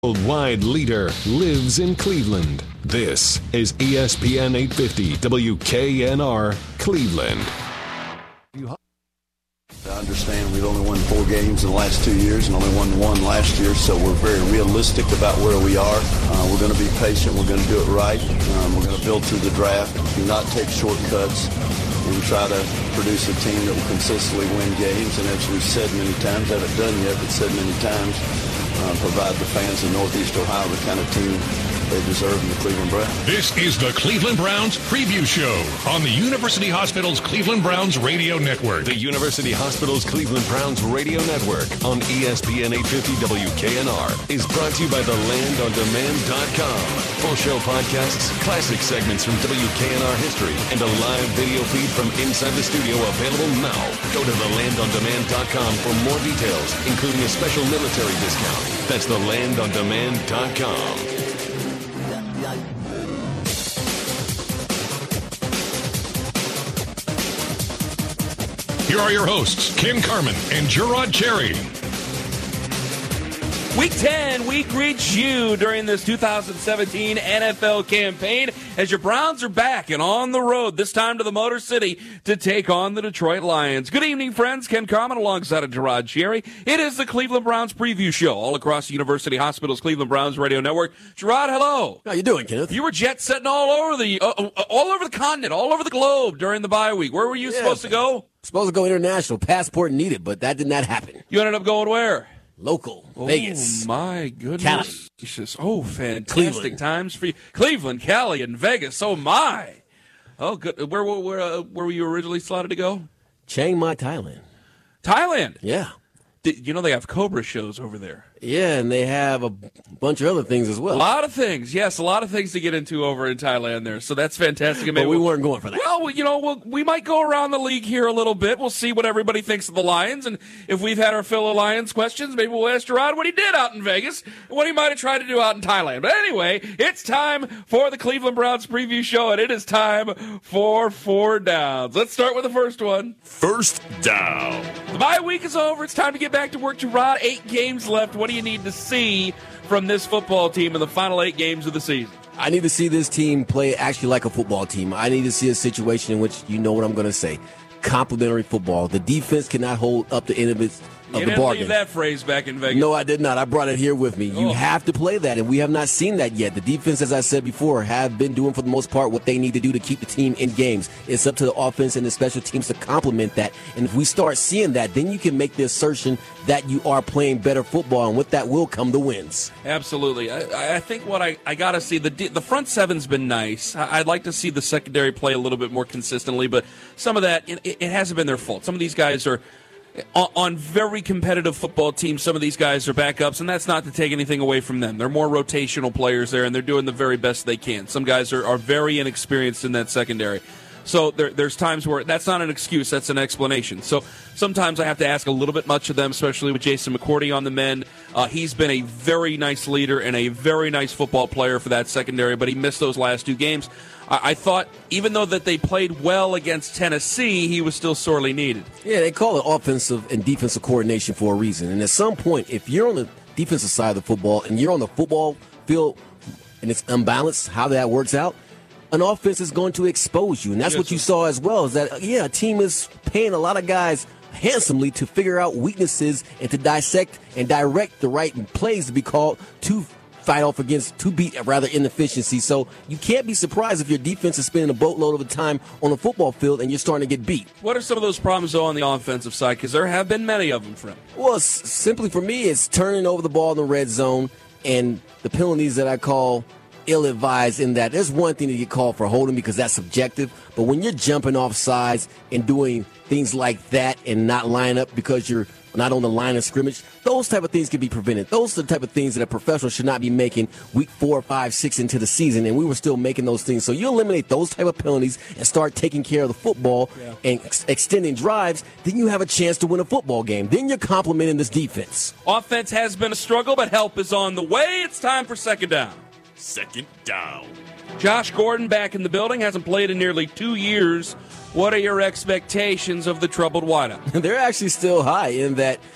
Worldwide leader lives in Cleveland. This is ESPN 850 WKNR Cleveland. I understand we've only won 4 games in the last 2 years and only won 1 last year, so we're very realistic about where we are. We're going to be patient. We're going to do it right. We're going to build through the draft, do not take shortcuts, and try to produce a team that will consistently win games. And as we've said many times, haven't done yet, but said many times, provide the fans in Northeast Ohio the kind of team they deserve in the Cleveland Browns. This is the Cleveland Browns Preview Show on the University Hospitals Cleveland Browns Radio Network. The University Hospitals Cleveland Browns Radio Network on ESPN 850 WKNR is brought to you by thelandondemand.com. Full show podcasts, classic segments from WKNR history, and a live video feed from inside the studio available now. Go to thelandondemand.com for more details, including a special military discount. That's thelandondemand.com. Here are your hosts, Ken Carman and Gerard Cherry. Week 10, we greet you during this 2017 NFL campaign as your Browns are back and on the road, this time to the Motor City, to take on the Detroit Lions. Good evening, friends. Ken Carman alongside of Gerard Cherry. It is the Cleveland Browns Preview Show all across the University Hospitals Cleveland Browns Radio Network. Gerard, hello. How you doing, Kenneth? You were jet setting all over the continent, all over the globe during the bye week. Where were you supposed to go? Supposed to go international. Passport needed, but that did not happen. You ended up going where? Local. Vegas. Oh, my goodness. Cali. Oh, fantastic Cleveland. times for you. Cleveland, Cali, and Vegas. Oh, my. Oh, good. Where were you originally slotted to go? Chiang Mai, Thailand. Thailand? Yeah. You know they have Cobra shows over there. Yeah, and they have a bunch of other things as well. A lot of things. Yes, a lot of things to get into over in Thailand there. So that's fantastic. But we weren't going for that. Well, we might go around the league here a little bit. We'll see what everybody thinks of the Lions. And if we've had our fill of Lions questions, maybe we'll ask Gerard what he did out in Vegas and what he might have tried to do out in Thailand. But anyway, it's time for the Cleveland Browns Preview Show, and it is time for 4 downs. Let's start with the first one. First down. The bye week is over. It's time to get back to work. Gerard, 8 games left. What do you need to see from this football team in the final 8 games of the season? I need to see this team play actually like a football team. I need to see a situation in which, you know what I'm going to say, complementary football. The defense cannot hold up the end of the bargain. You didn't leave that phrase back in Vegas. No, I did not. I brought it here with me. You have to play that, and we have not seen that yet. The defense, as I said before, have been doing for the most part what they need to do to keep the team in games. It's up to the offense and the special teams to complement that. And if we start seeing that, then you can make the assertion that you are playing better football, and with that will come the wins. Absolutely. I think what I got to see, the front seven's been nice. I'd like to see the secondary play a little bit more consistently, but some of that, it hasn't been their fault. Some of these guys are on very competitive football teams. Some of these guys are backups, and that's not to take anything away from them. They're more rotational players there, and they're doing the very best they can. Some guys are very inexperienced in that secondary. So there's times where that's not an excuse, that's an explanation. So sometimes I have to ask a little bit much of them, especially with Jason McCourty on the mend. He's been a very nice leader and a very nice football player for that secondary, but he missed those last 2 games. I thought, even though that they played well against Tennessee, he was still sorely needed. Yeah, they call it offensive and defensive coordination for a reason. And at some point, if you're on the defensive side of the football and you're on the football field and it's unbalanced, how that works out, an offense is going to expose you. And that's what you saw as well, is that, a team is paying a lot of guys handsomely to figure out weaknesses and to dissect and direct the right plays to be called to fight off against, to beat rather inefficiency. So you can't be surprised if your defense is spending a boatload of time on the football field and you're starting to get beat. What are some of those problems, though, on the offensive side? Because there have been many of them, friend. Well, simply for me, it's turning over the ball in the red zone and the penalties that I call ill-advised, in that there's one thing to get called for holding because that's subjective, but when you're jumping off sides and doing things like that and not line up because you're not on the line of scrimmage, those type of things can be prevented. Those are the type of things that a professional should not be making week 4, 5, 6 into the season, and we were still making those things. So you eliminate those type of penalties and start taking care of the football and extending drives, then you have a chance to win a football game. Then you're complementing this defense. Offense has been a struggle, but help is on the way. It's time for second down. Second down. Josh Gordon back in the building, hasn't played in nearly 2 years. What are your expectations of the troubled wideout? They're actually still high in that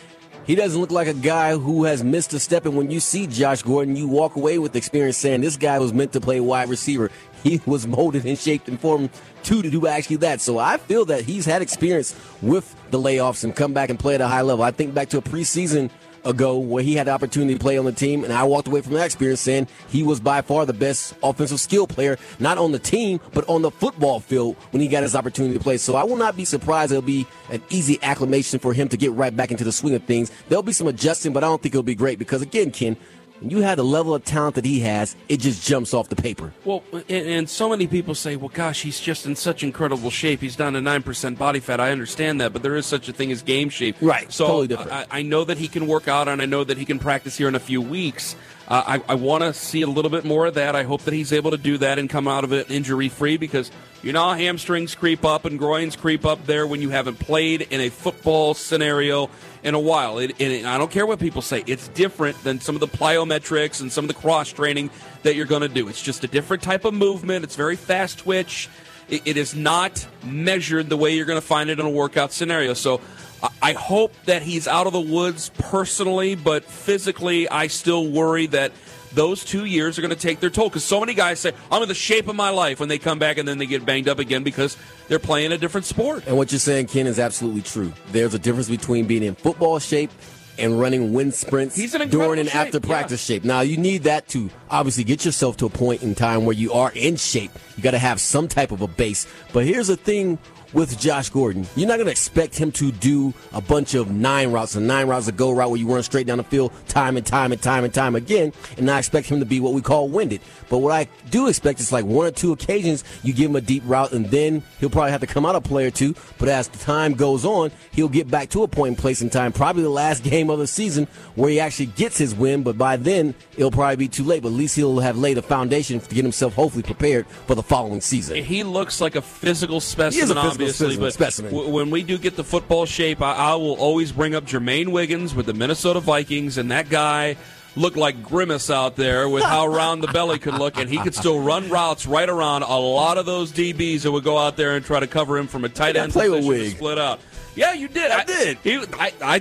He doesn't look like a guy who has missed a step. And when you see Josh Gordon, you walk away with the experience saying this guy was meant to play wide receiver. He was molded and shaped and formed to do actually that. So I feel that he's had experience with the layoffs and come back and play at a high level. I think back to a preseason ago where he had the opportunity to play on the team, and I walked away from that experience saying he was by far the best offensive skill player, not on the team, but on the football field when he got his opportunity to play. So I will not be surprised it'll be an easy acclimation for him to get right back into the swing of things. There'll be some adjusting, but I don't think it'll be great because, again, Ken, when you have the level of talent that he has, it just jumps off the paper. Well, and so many people say, well, gosh, he's just in such incredible shape. He's down to 9% body fat. I understand that, but there is such a thing as game shape. Right, so totally different. I know that he can work out, and I know that he can practice here in a few weeks. I want to see a little bit more of that. I hope that he's able to do that and come out of it injury-free because you know how hamstrings creep up and groins creep up there when you haven't played in a football scenario in a while. And I don't care what people say. It's different than some of the plyometrics and some of the cross-training that you're going to do. It's just a different type of movement. It's very fast twitch. It is not measured the way you're going to find it in a workout scenario. So I hope that he's out of the woods personally, but physically I still worry that those 2 years are going to take their toll because so many guys say, I'm in the shape of my life when they come back and then they get banged up again because they're playing a different sport. And what you're saying, Ken, is absolutely true. There's a difference between being in football shape and running wind sprints during and after practice shape. Now, you need that to obviously get yourself to a point in time where you are in shape. You got to have some type of a base. But here's the thing with Josh Gordon. You're not going to expect him to do a bunch of 9 routes, a 9 routes a go route where you run straight down the field time and time and time and time again, and not expect him to be what we call winded. But what I do expect is like 1 or 2 occasions you give him a deep route, and then he'll probably have to come out a play or two. But as the time goes on, he'll get back to a point in place in time, probably the last game of the season where he actually gets his win. But by then, it'll probably be too late. But at least he'll have laid a foundation to get himself hopefully prepared for the following season. He looks like a physical specimen, he is a physical obviously, but specimen. When we do get the football shape, I will always bring up Jermaine Wiggins with the Minnesota Vikings, and that guy looked like Grimace out there with how round the belly could look, and he could still run routes right around a lot of those DBs that would go out there and try to cover him from a tight end position to split out. Yeah, you did. I did.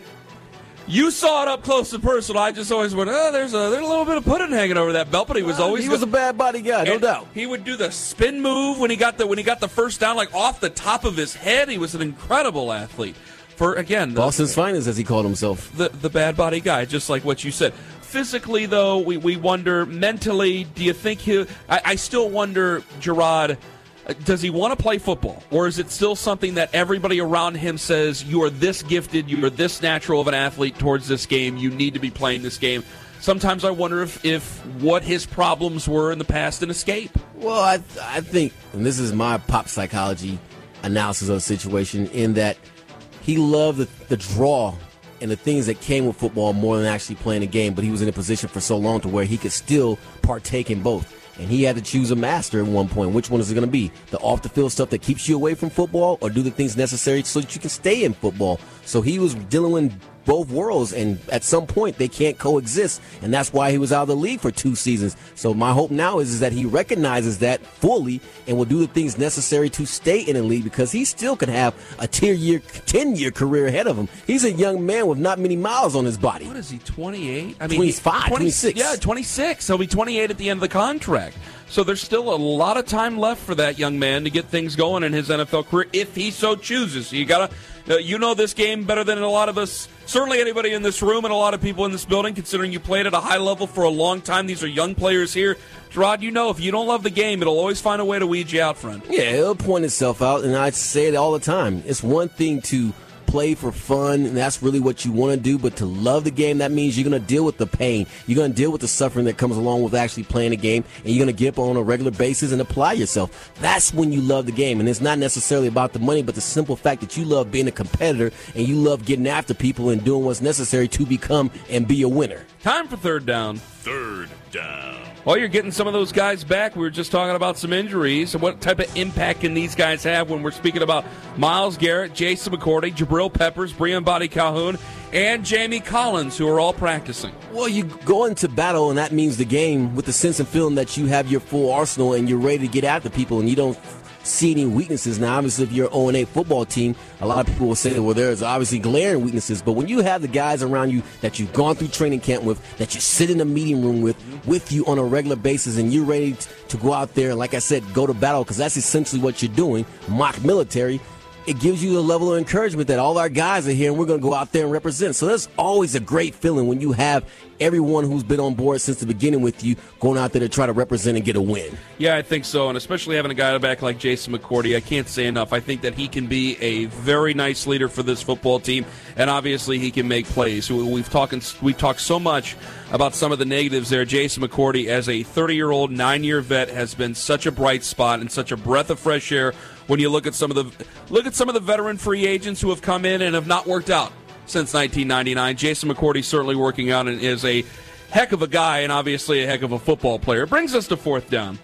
You saw it up close and personal. I just always went, there's a little bit of pudding hanging over that belt, but he was always he was a bad body guy, no doubt. He would do the spin move when he got the first down, like off the top of his head. He was an incredible athlete. For again, Boston's finest, as he called himself, the bad body guy, just like what you said. Physically, though, we wonder. Mentally, do you think I still wonder, Gerard. Does he want to play football, or is it still something that everybody around him says, you are this gifted, you are this natural of an athlete towards this game, you need to be playing this game? Sometimes I wonder if what his problems were in the past an escape. Well, I think, and this is my pop psychology analysis of the situation, in that he loved the draw and the things that came with football more than actually playing a game, but he was in a position for so long to where he could still partake in both. And he had to choose a master at one point. Which one is it going to be? The off-the-field stuff that keeps you away from football, or do the things necessary so that you can stay in football? So he was dealing with both worlds, and at some point they can't coexist, and that's why he was out of the league for 2 seasons. So my hope now is that he recognizes that fully and will do the things necessary to stay in the league, because he still could have a 10-year career ahead of him. He's a young man with not many miles on his body. What is he, 28? I mean, 25, 26. Yeah, 26. He'll be 28 at the end of the contract. So there's still a lot of time left for that young man to get things going in his NFL career if he so chooses. So you got to, you know this game better than a lot of us, certainly anybody in this room and a lot of people in this building, considering you played at a high level for a long time. These are young players here. Gerard, you know if you don't love the game, it'll always find a way to weed you out, friend. Yeah, it'll point itself out, and I say it all the time. It's one thing to play for fun, and that's really what you want to do, but to love the game, that means you're going to deal with the pain. You're going to deal with the suffering that comes along with actually playing a game, and you're going to get up on a regular basis and apply yourself. That's when you love the game, and it's not necessarily about the money, but the simple fact that you love being a competitor, and you love getting after people and doing what's necessary to become and be a winner. Time for third down. Third down. Well, you're getting some of those guys back. We were just talking about some injuries. What type of impact can these guys have when we're speaking about Myles Garrett, Jason McCourty, Jabril Peppers, Breon Body Calhoun, and Jamie Collins, who are all practicing? Well, you go into battle, and that means the game with the sense and feeling that you have your full arsenal and you're ready to get after people, and you don't see any weaknesses. Now, obviously, if you're an 0-8 football team, a lot of people will say, well, there's obviously glaring weaknesses. But when you have the guys around you that you've gone through training camp with, that you sit in a meeting room with you on a regular basis, and you're ready to go out there and, like I said, go to battle, because that's essentially what you're doing, mock military, it gives you a level of encouragement that all our guys are here and we're going to go out there and represent. So that's always a great feeling when you have everyone who's been on board since the beginning with you going out there to try to represent and get a win. Yeah, I think so, and especially having a guy back like Jason McCourty, I can't say enough. I think that he can be a very nice leader for this football team, and obviously he can make plays. We've talked so much about some of the negatives there. Jason McCourty, as a 30-year-old, 9-year vet, has been such a bright spot and such a breath of fresh air. When you look at some of the veteran free agents who have come in and have not worked out since 1999, Jason McCourty certainly working out and is a heck of a guy and obviously a heck of a football player. It brings us to fourth down.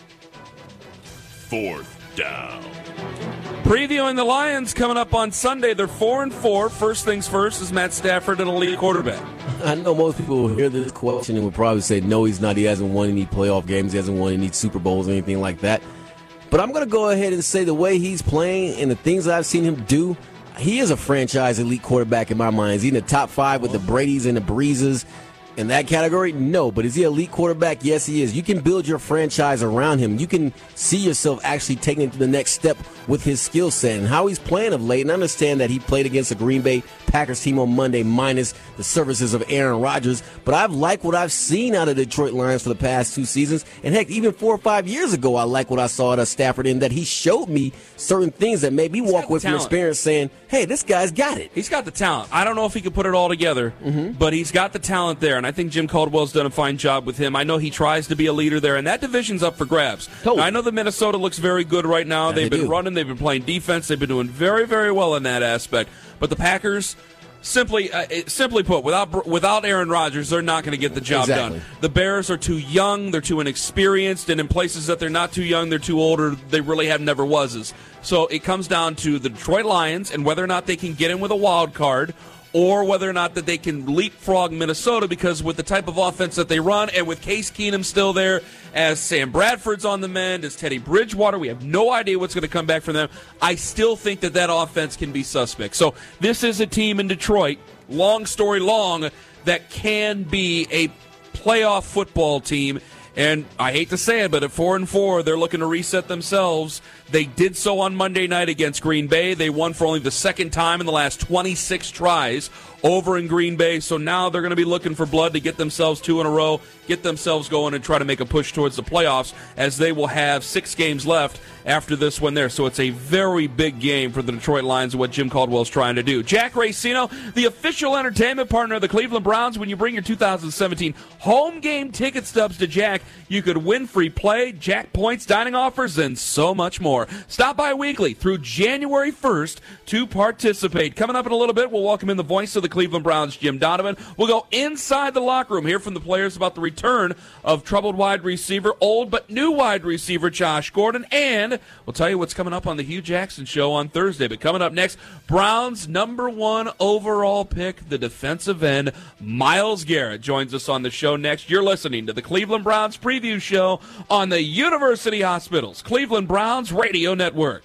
Fourth down. Previewing the Lions coming up on Sunday. They're 4-4. First things first, is Matt Stafford an elite quarterback? I know most people will hear this question and would probably say, no, he's not. He hasn't won any playoff games. He hasn't won any Super Bowls or anything like that. But I'm going to go ahead and say the way he's playing and the things I've seen him do, he is a franchise elite quarterback in my mind. Is he in the top 5 with the Bradys and the Breezes in that category? No. But is he an elite quarterback? Yes, he is. You can build your franchise around him. You can see yourself actually taking it to the next step with his skill set and how he's playing of late. And I understand that he played against the Green Bay Packers team on Monday minus the services of Aaron Rodgers. But I've liked what I've seen out of the Detroit Lions for the past 2 seasons. And heck, even 4 or 5 years ago, I like what I saw at Stafford in that he showed me certain things that made me walk away from experience saying, hey, this guy's got it. He's got the talent. I don't know if he could put it all together, but he's got the talent there. And I think Jim Caldwell's done a fine job with him. I know he tries to be a leader there, and that division's up for grabs. Totally. Now, I know that Minnesota looks very good right now. Yeah, they've been running. They've been playing defense. They've been doing very, very well in that aspect. But the Packers, simply put, without Aaron Rodgers, they're not going to get the job done. The Bears are too young. They're too inexperienced. And in places that they're not too young, they're too old, or they really have never wases. So it comes down to the Detroit Lions and whether or not they can get in with a wild card, or whether or not that they can leapfrog Minnesota, because with the type of offense that they run and with Case Keenum still there, as Sam Bradford's on the mend, as Teddy Bridgewater, we have no idea what's going to come back from them. I still think that offense can be suspect. So this is a team in Detroit, long story long, that can be a playoff football team. And I hate to say it, but at 4-4, they're looking to reset themselves. They did so on Monday night against Green Bay. They won for only the second time in the last 26 tries over in Green Bay. So now they're going to be looking for blood to get themselves 2 in a row, get themselves going, and try to make a push towards the playoffs, as they will have 6 games left after this one there. So it's a very big game for the Detroit Lions and what Jim Caldwell's trying to do. Jack Racino, the official entertainment partner of the Cleveland Browns. When you bring your 2017 home game ticket stubs to Jack, you could win free play, Jack points, dining offers, and so much more. Stop by weekly through January 1st to participate. Coming up in a little bit, we'll welcome in the voice of the Cleveland Browns, Jim Donovan. We'll go inside the locker room, hear from the players about the return of troubled wide receiver, old but new wide receiver Josh Gordon, and we'll tell you what's coming up on the Hugh Jackson Show on Thursday. But coming up next, Browns' #1 overall pick, the defensive end, Myles Garrett, joins us on the show next. You're listening to the Cleveland Browns Preview Show on the University Hospitals Cleveland Browns Radio Network.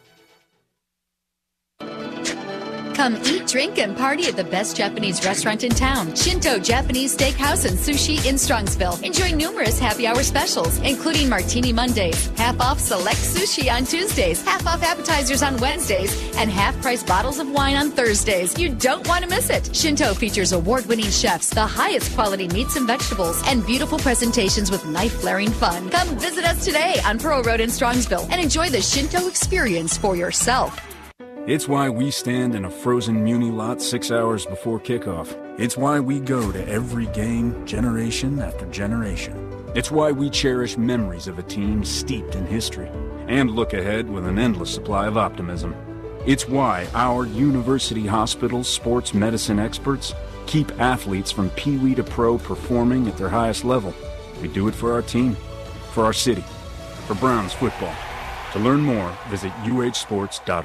Come eat, drink, and party at the best Japanese restaurant in town, Shinto Japanese Steakhouse and Sushi in Strongsville. Enjoy numerous happy hour specials, including Martini Mondays, half-off select sushi on Tuesdays, half-off appetizers on Wednesdays, and half-price bottles of wine on Thursdays. You don't want to miss it. Shinto features award-winning chefs, the highest quality meats and vegetables, and beautiful presentations with knife-flaring fun. Come visit us today on Pearl Road in Strongsville and enjoy the Shinto experience for yourself. It's why we stand in a frozen Muni lot 6 hours before kickoff. It's why we go to every game, generation after generation. It's why we cherish memories of a team steeped in history and look ahead with an endless supply of optimism. It's why our University Hospitals sports medicine experts keep athletes from Pee-wee to pro performing at their highest level. We do it for our team, for our city, for Browns football. To learn more, visit uhsports.org.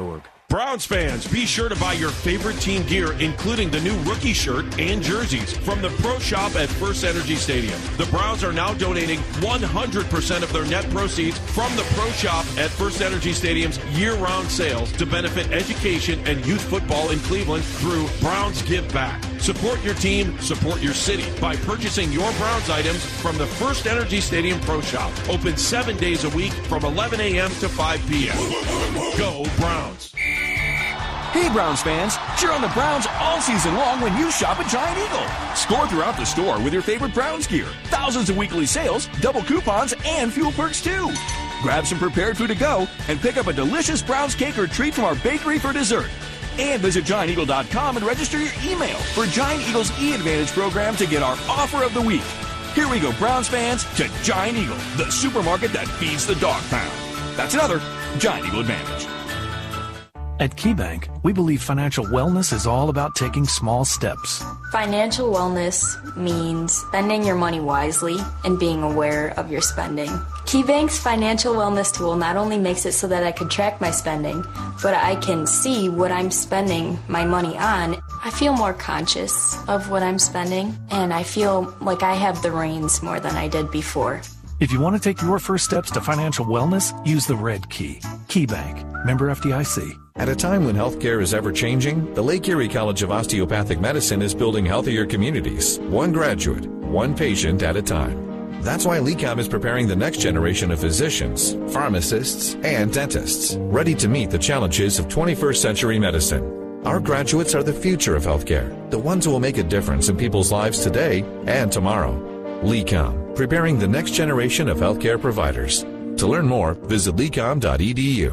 Browns fans, be sure to buy your favorite team gear, including the new rookie shirt and jerseys from the Pro Shop at First Energy Stadium. The Browns are now donating 100% of their net proceeds from the Pro Shop at First Energy Stadium's year-round sales to benefit education and youth football in Cleveland through Browns Give Back. Support your team, support your city by purchasing your Browns items from the First Energy Stadium Pro Shop. Open 7 days a week from 11 a.m. to 5 p.m. Go Browns! Hey, Browns fans, cheer on the Browns all season long when you shop at Giant Eagle. Score throughout the store with your favorite Browns gear. Thousands of weekly sales, double coupons, and fuel perks too. Grab some prepared food to go and pick up a delicious Browns cake or treat from our bakery for dessert. And visit GiantEagle.com and register your email for Giant Eagle's E-Advantage program to get our offer of the week. Here we go, Browns fans, to Giant Eagle, the supermarket that feeds the dog pound. That's another Giant Eagle Advantage. At KeyBank, we believe financial wellness is all about taking small steps. Financial wellness means spending your money wisely and being aware of your spending. KeyBank's financial wellness tool not only makes it so that I can track my spending, but I can see what I'm spending my money on. I feel more conscious of what I'm spending, and I feel like I have the reins more than I did before. If you want to take your first steps to financial wellness, use the red key. KeyBank, member FDIC. At a time when healthcare is ever-changing, the Lake Erie College of Osteopathic Medicine is building healthier communities, one graduate, one patient at a time. That's why LECOM is preparing the next generation of physicians, pharmacists, and dentists, ready to meet the challenges of 21st century medicine. Our graduates are the future of healthcare, the ones who will make a difference in people's lives today and tomorrow. LECOM, preparing the next generation of healthcare providers. To learn more, visit lecom.edu.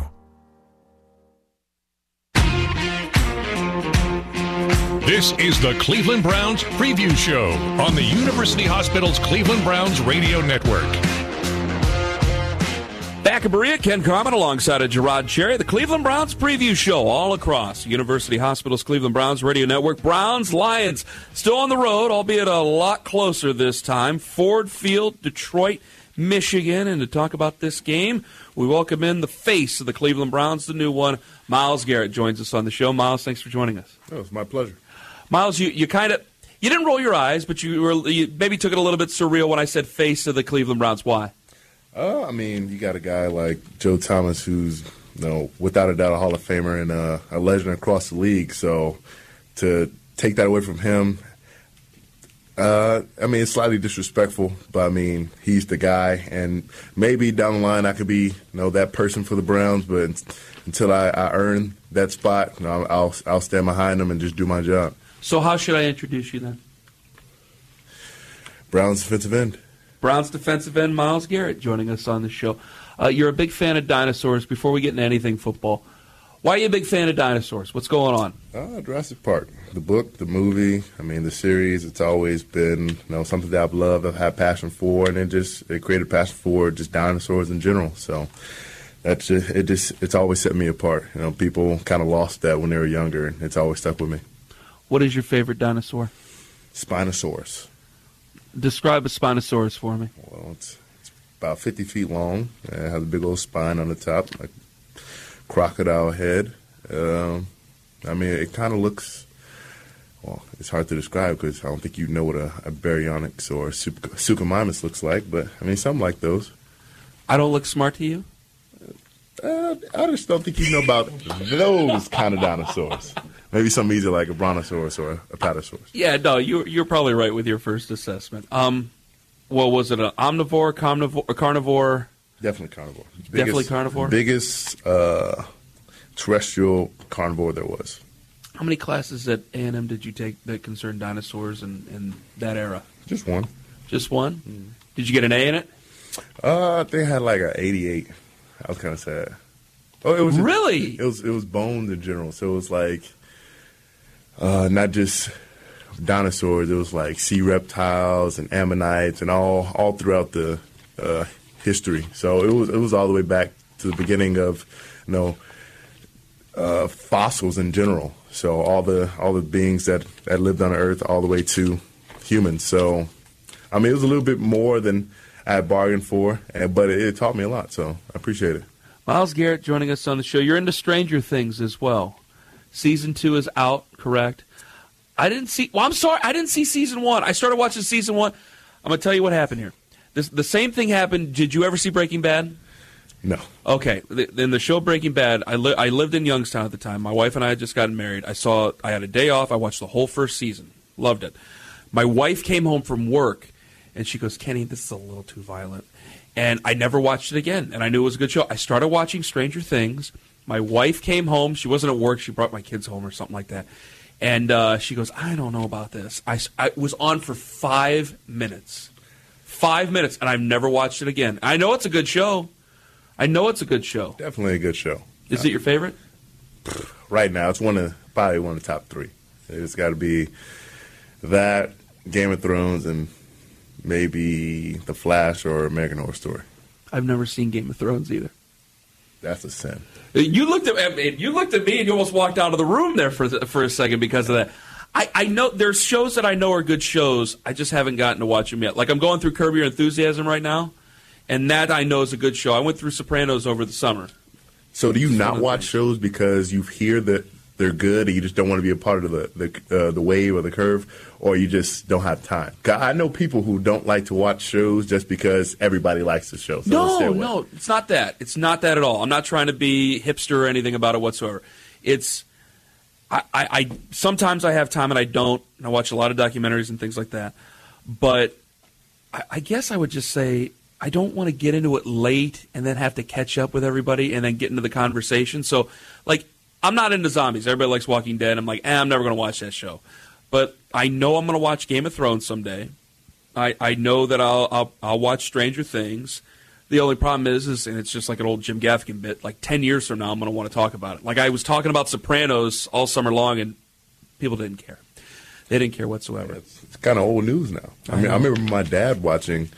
This is the Cleveland Browns Preview Show on the University Hospital's Cleveland Browns Radio Network. Back in Berea, Ken Carman alongside of Gerard Cherry, the Cleveland Browns Preview Show all across University Hospital's Cleveland Browns Radio Network. Browns, Lions, still on the road, albeit a lot closer this time. Ford Field, Detroit, Michigan. And to talk about this game, we welcome in the face of the Cleveland Browns, the new one, Myles Garrett joins us on the show. Myles, thanks for joining us. Oh, it's my pleasure. Myles, you didn't roll your eyes, but you maybe took it a little bit surreal when I said face of the Cleveland Browns. Why? I mean, you got a guy like Joe Thomas who's, without a doubt, a Hall of Famer and a legend across the league. So to take that away from him, it's slightly disrespectful, but I mean, he's the guy, and maybe down the line I could be, that person for the Browns, but until I earn that spot, I'll stand behind him and just do my job. So how should I introduce you then? Browns defensive end. Browns defensive end Myles Garrett joining us on the show. You're a big fan of dinosaurs. Before we get into anything football, why are you a big fan of dinosaurs? What's going on? Jurassic Park. The book, the movie, the series, it's always been something that I've loved, I've had passion for, and it created passion for just dinosaurs in general. So that's it's always set me apart. People kind of lost that when they were younger, and it's always stuck with me. What is your favorite dinosaur? Spinosaurus. Describe a Spinosaurus for me. Well, it's about 50 feet long. It has a big old spine on the top, like crocodile head. It kind of looks, it's hard to describe because I don't think you know what a baryonyx or Suchomimus looks like, but something like those. I don't look smart to you? I just don't think you know about those kind of dinosaurs. Maybe something easier like a brontosaurus or a patasaurus. Yeah, no, you're probably right with your first assessment. Was it an omnivore, carnivore? Definitely carnivore. Definitely carnivore? Biggest terrestrial carnivore there was. How many classes at A&M did you take that concerned dinosaurs in that era? Just one. Just one? Mm. Did you get an A in it? They had like an 88. I was kind of sad. Oh, it was really? It was bones in general. So it was like not just dinosaurs. It was like sea reptiles and ammonites and all throughout the history. So it was all the way back to the beginning of fossils in general. So all the beings that lived on Earth all the way to humans. So it was a little bit more than I had bargained for, but it taught me a lot. So I appreciate it. Myles Garrett joining us on the show. You're into Stranger Things as well. Season 2 is out, correct? I didn't see Season 1. I started watching Season 1. I'm going to tell you what happened here. The same thing happened. Did you ever see Breaking Bad? No. Okay. In the show Breaking Bad, I lived in Youngstown at the time. My wife and I had just gotten married. I had a day off. I watched the whole first season. Loved it. My wife came home from work, and she goes, Kenny, this is a little too violent. And I never watched it again, and I knew it was a good show. I started watching Stranger Things. My wife came home. She wasn't at work. She brought my kids home or something like that. And she goes, I don't know about this. I was on for 5 minutes. 5 minutes, and I've never watched it again. I know it's a good show. Definitely a good show. Is it your favorite? Right now, it's probably one of the top 3. It's got to be that, Game of Thrones, and maybe The Flash or American Horror Story. I've never seen Game of Thrones either. That's a sin. You looked at me and you almost walked out of the room there for a second because of that. I know there's shows that I know are good shows. I just haven't gotten to watch them yet. Like I'm going through Curb Your Enthusiasm right now, and that I know is a good show. I went through Sopranos over the summer. So do you not watch shows because you hear that they're good and you just don't want to be a part of the wave or the curve, or you just don't have time? I know people who don't like to watch shows just because everybody likes the show. So no, it's not that. It's not that at all. I'm not trying to be hipster or anything about it whatsoever. It's I sometimes I have time and I don't. And I watch a lot of documentaries and things like that. But I guess I would just say I don't want to get into it late and then have to catch up with everybody and then get into the conversation. So, like, I'm not into zombies. Everybody likes Walking Dead. I'm like, I'm never going to watch that show. But I know I'm going to watch Game of Thrones someday. I know that I'll watch Stranger Things. The only problem is, and it's just like an old Jim Gaffigan bit, like 10 years from now I'm going to want to talk about it. Like I was talking about Sopranos all summer long, and people didn't care. They didn't care whatsoever. Yeah, it's kind of old news now. I remember my dad watching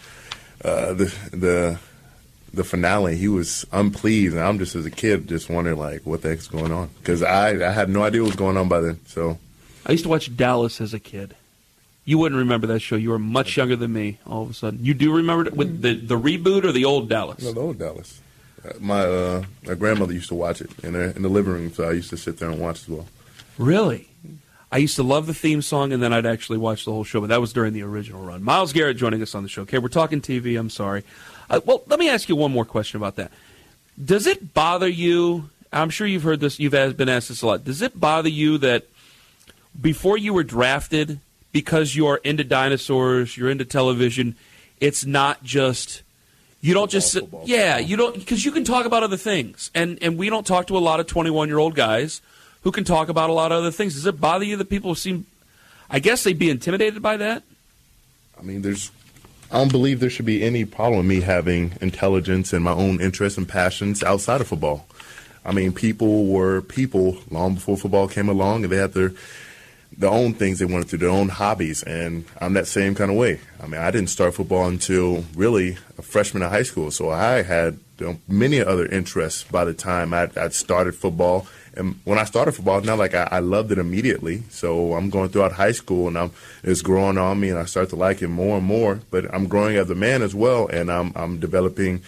the finale. He was unpleased, and I'm just as a kid just wondering like what the heck's going on, because I had no idea what was going on by then. So I used to watch Dallas as a kid. You wouldn't remember that show. You were much younger than me. All of a sudden, you do remember it with the reboot or the old Dallas? No, the old Dallas. My grandmother used to watch it in the living room, so I used to sit there and watch as well. Really? I used to love the theme song, and then I'd actually watch the whole show, but that was during the original run. Myles Garrett joining us on the show. Okay, we're talking TV. I'm sorry. Well, let me ask you one more question about that. Does it bother you? I'm sure you've heard this. You've been asked this a lot. Does it bother you that before you were drafted, because you're into dinosaurs, you're into television, it's not just you don't just you don't, because you can talk about other things, and we don't talk to a lot of 21-year-old guys who can talk about a lot of other things. Does it bother you that people seem, I guess they'd be intimidated by that? I mean, I don't believe there should be any problem with me having intelligence and my own interests and passions outside of football. I mean, people were people long before football came along, and they had their own things they wanted to do, their own hobbies, and I'm that same kind of way. I mean, I didn't start football until really a freshman in high school, so I had many other interests by the time I'd started football. And when I started football, it's not like I loved it immediately. So I'm going throughout high school, and it's growing on me, and I start to like it more and more. But I'm growing as a man as well, and I'm developing,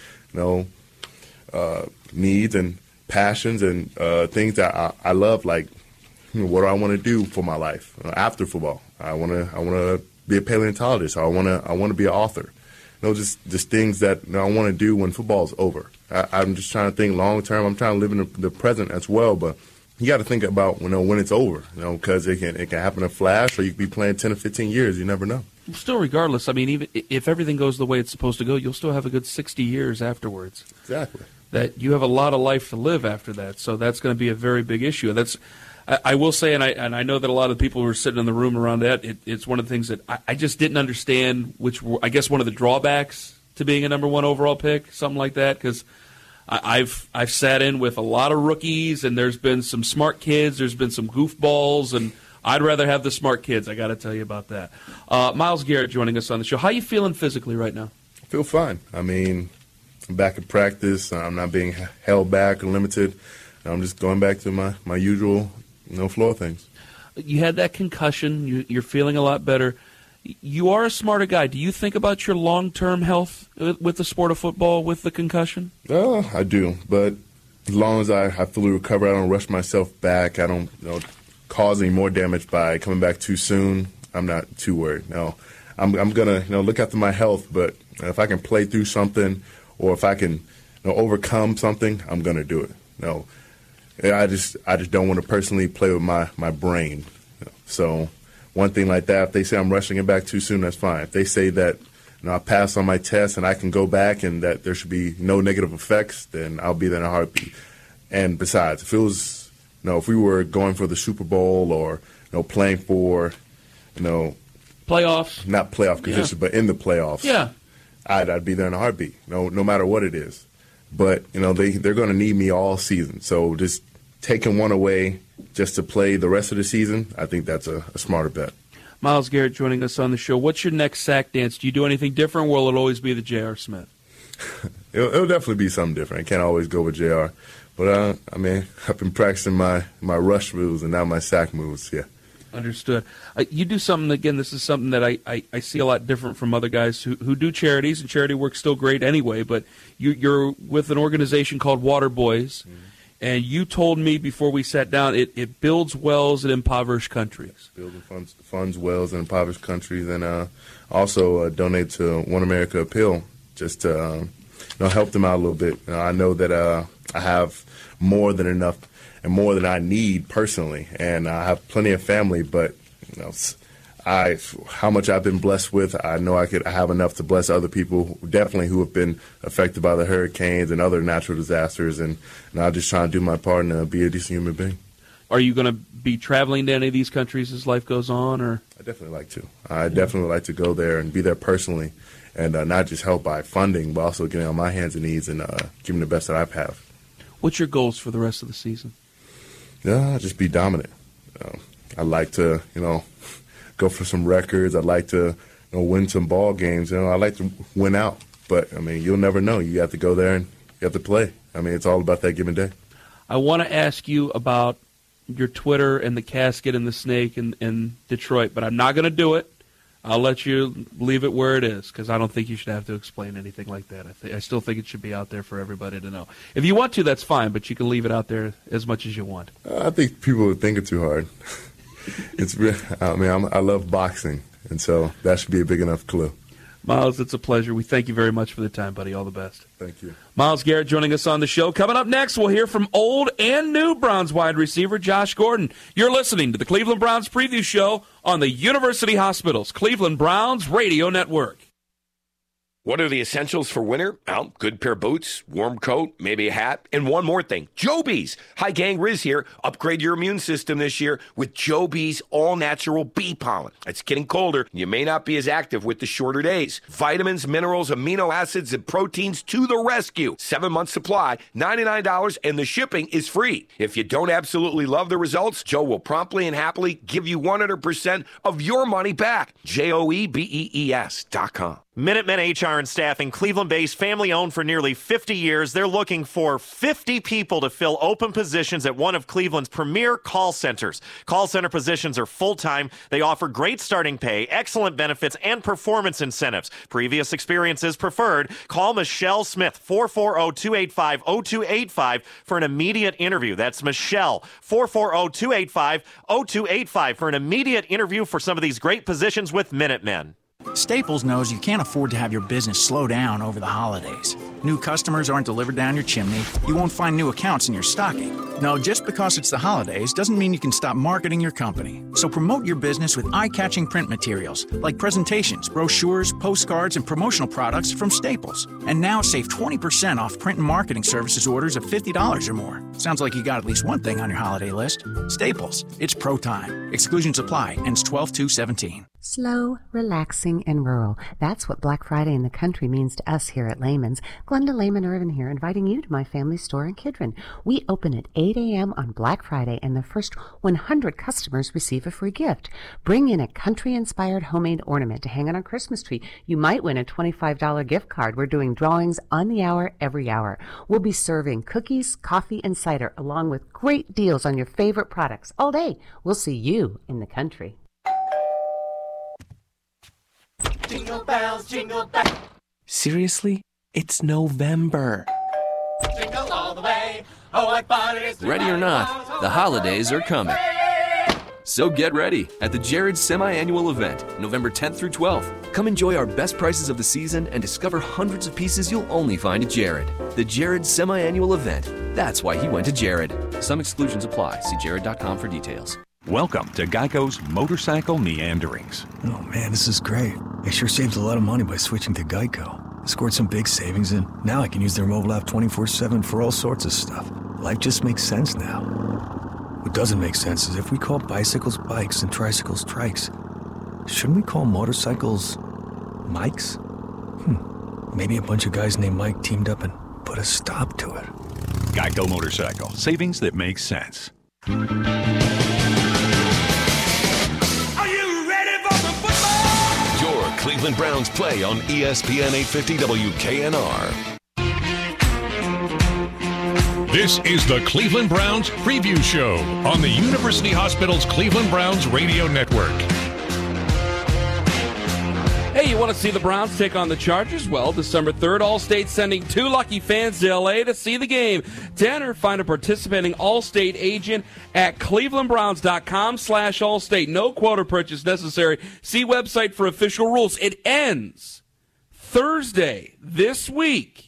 needs and passions and things that I love, like what do I want to do for my life after football? I want to be a paleontologist. I want to be an author. Just things that I want to do when football's over. I'm just trying to think long term. I'm trying to live in the present as well, but you got to think about when it's over, because it can happen in a flash, or you could be playing 10 or 15 years. You never know. Still, regardless, I mean, even if everything goes the way it's supposed to go, you'll still have a good 60 years afterwards. Exactly. That you have a lot of life to live after that, so that's going to be a very big issue. I will say, and I know that a lot of people who are sitting in the room around that, it's one of the things that I just didn't understand, which were, I guess, one of the drawbacks to being a number one overall pick, something like that, because I've sat in with a lot of rookies, and there's been some smart kids, there's been some goofballs, and I'd rather have the smart kids. I got to tell you about that. Myles Garrett joining us on the show. How are you feeling physically right now? I feel fine. I mean, I'm back in practice. I'm not being held back or limited. I'm just going back to my usual floor things. You had that concussion. You're feeling a lot better. You are a smarter guy. Do you think about your long-term health with the sport of football with the concussion? I do, but as long as I fully recover, I don't rush myself back, I don't cause any more damage by coming back too soon, I'm not too worried. No, I'm going to look after my health, but if I can play through something or if I can overcome something, I'm going to do it. No, I just don't want to personally play with my brain. So one thing like that, if they say I'm rushing it back too soon, that's fine. If they say that I pass on my test and I can go back and that there should be no negative effects, then I'll be there in a heartbeat. And besides, if it was if we were going for the Super Bowl or playing for playoffs, not playoff conditions, but in the playoffs, I'd be there in a heartbeat. No matter what it is. But they're going to need me all season. So just taking one away just to play the rest of the season, I think that's a smarter bet. Myles Garrett joining us on the show. What's your next sack dance? Do you do anything different, or will it always be the J.R. Smith? It'll definitely be something different. I can't always go with J.R. But, I've been practicing my rush moves and now my sack moves, yeah. Understood. You do something, again, this is something that I see a lot different from other guys who do charities, and charity work's still great anyway, but you're with an organization called Water Boys, and you told me before we sat down it builds wells in impoverished countries. Building funds wells in impoverished countries, and also donate to One America Appeal just to help them out a little bit. I know that I have more than enough and more than I need personally, and I have plenty of family, but how much I've been blessed with, I know I have enough to bless other people definitely who have been affected by the hurricanes and other natural disasters, and I'm just trying to do my part and be a decent human being. Are you going to be traveling to any of these countries as life goes on, or? I definitely like to. I definitely like to go there and be there personally, and not just help by funding, but also getting on my hands and knees and giving the best that I have. What's your goals for the rest of the season? Just be dominant. I'd like to, go for some records. I'd like to, win some ball games. I'd like to win out. But, you'll never know. You have to go there and you have to play. It's all about that given day. I want to ask you about your Twitter and the casket and the snake in Detroit, but I'm not going to do it. I'll let you leave it where it is because I don't think you should have to explain anything like that. I still think it should be out there for everybody to know. If you want to, that's fine, but you can leave it out there as much as you want. I think people would think it too hard. I love boxing, and so that should be a big enough clue. Myles, it's a pleasure. We thank you very much for the time, buddy. All the best. Thank you. Myles Garrett joining us on the show. Coming up next, we'll hear from old and new Browns wide receiver Josh Gordon. You're listening to the Cleveland Browns Preview Show on the University Hospitals Cleveland Browns Radio Network. What are the essentials for winter? Well, good pair of boots, warm coat, maybe a hat, and one more thing, Jobies. Hi, gang, Riz here. Upgrade your immune system this year with Jobies all-natural bee pollen. It's getting colder, and you may not be as active with the shorter days. Vitamins, minerals, amino acids, and proteins to the rescue. 7-month supply, $99, and the shipping is free. If you don't absolutely love the results, Joe will promptly and happily give you 100% of your money back. JOEBEES.com. Minutemen HR and Staffing, Cleveland-based, family-owned for nearly 50 years. They're looking for 50 people to fill open positions at one of Cleveland's premier call centers. Call center positions are full-time. They offer great starting pay, excellent benefits, and performance incentives. Previous experience is preferred. Call Michelle Smith, 440-285-0285 for an immediate interview. That's Michelle, 440-285-0285 for an immediate interview for some of these great positions with Minutemen. Staples knows you can't afford to have your business slow down over the holidays. New customers aren't delivered down your chimney. You won't find new accounts in your stocking. No, just because it's the holidays doesn't mean you can stop marketing your company. So promote your business with eye-catching print materials like presentations, brochures, postcards, and promotional products from Staples. And now save 20% off print and marketing services orders of $50 or more. Sounds like you got at least one thing on your holiday list. Staples. It's pro time. Exclusions apply. Ends 12/2/17. Slow, relaxing, and rural. That's what Black Friday in the country means to us here at Lehman's. Glenda Lehman Irvin here, inviting you to my family store in Kidron. We open at 8 a.m. on Black Friday, and the first 100 customers receive a free gift. Bring in a country-inspired homemade ornament to hang on our Christmas tree. You might win a $25 gift card. We're doing drawings on the hour, every hour. We'll be serving cookies, coffee, and cider, along with great deals on your favorite products all day. We'll see you in the country. Jingle bells, jingle bells. Seriously? It's November. Jingle all the way. Oh, like bodies. Ready or not, the holidays are coming. So get ready at the Jared Semi-Annual Event, November 10th through 12th. Come enjoy our best prices of the season and discover hundreds of pieces you'll only find at Jared. The Jared Semi-Annual Event. That's why he went to Jared. Some exclusions apply. See jared.com for details. Welcome to Geico's Motorcycle Meanderings. Oh man, this is great. I sure saved a lot of money by switching to Geico. I scored some big savings and now I can use their mobile app 24/7 for all sorts of stuff. Life just makes sense now. What doesn't make sense is if we call bicycles bikes and tricycles trikes, shouldn't we call motorcycles Mikes? Maybe a bunch of guys named Mike teamed up and put a stop to it. Geico Motorcycle. Savings that make sense. Are you ready for the football? Your Cleveland Browns play on ESPN 850 WKNR. This is the Cleveland Browns Preview Show on the University Hospital's Cleveland Browns Radio Network. Hey, you want to see the Browns take on the Chargers? Well, December 3rd, Allstate sending 2 lucky fans to L.A. to see the game. To enter, find a participating Allstate agent at clevelandbrowns.com/Allstate. No quota purchase necessary. See website for official rules. It ends Thursday this week,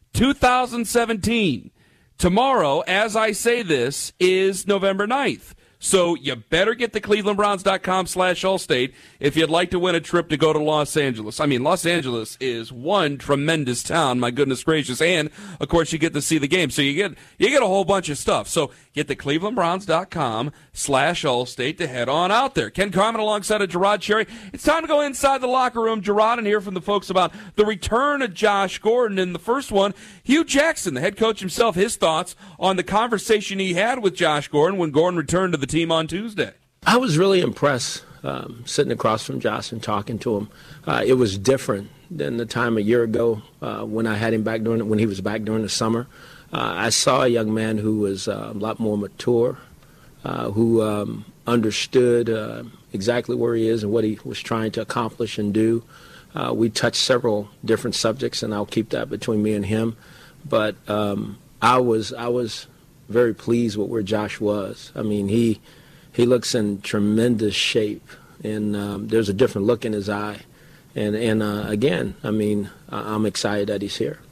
2017. Tomorrow, as I say this, is November 9th. So you better get to clevelandbrowns.com/Allstate if you'd like to win a trip to go to Los Angeles. I mean, Los Angeles is one tremendous town, my goodness gracious. And, of course, you get to see the game. So you get a whole bunch of stuff. So get to clevelandbrowns.com/Allstate to head on out there. Ken Carman alongside of Gerard Cherry. It's time to go inside the locker room, Gerard, and hear from the folks about the return of Josh Gordon. In the first one, Hugh Jackson, the head coach himself, his thoughts on the conversation he had with Josh Gordon when Gordon returned to the team on Tuesday. I was really impressed sitting across from Josh and talking to him. It was different than the time a year ago when I had him back when he was back during the summer. I saw a young man who was a lot more mature, who understood exactly where he is and what he was trying to accomplish and do. We touched several different subjects, and I'll keep that between me and him. But I was very pleased with where Josh was. I mean, he looks in tremendous shape, and there's a different look in his eye. And again, I mean, I'm excited that he's here.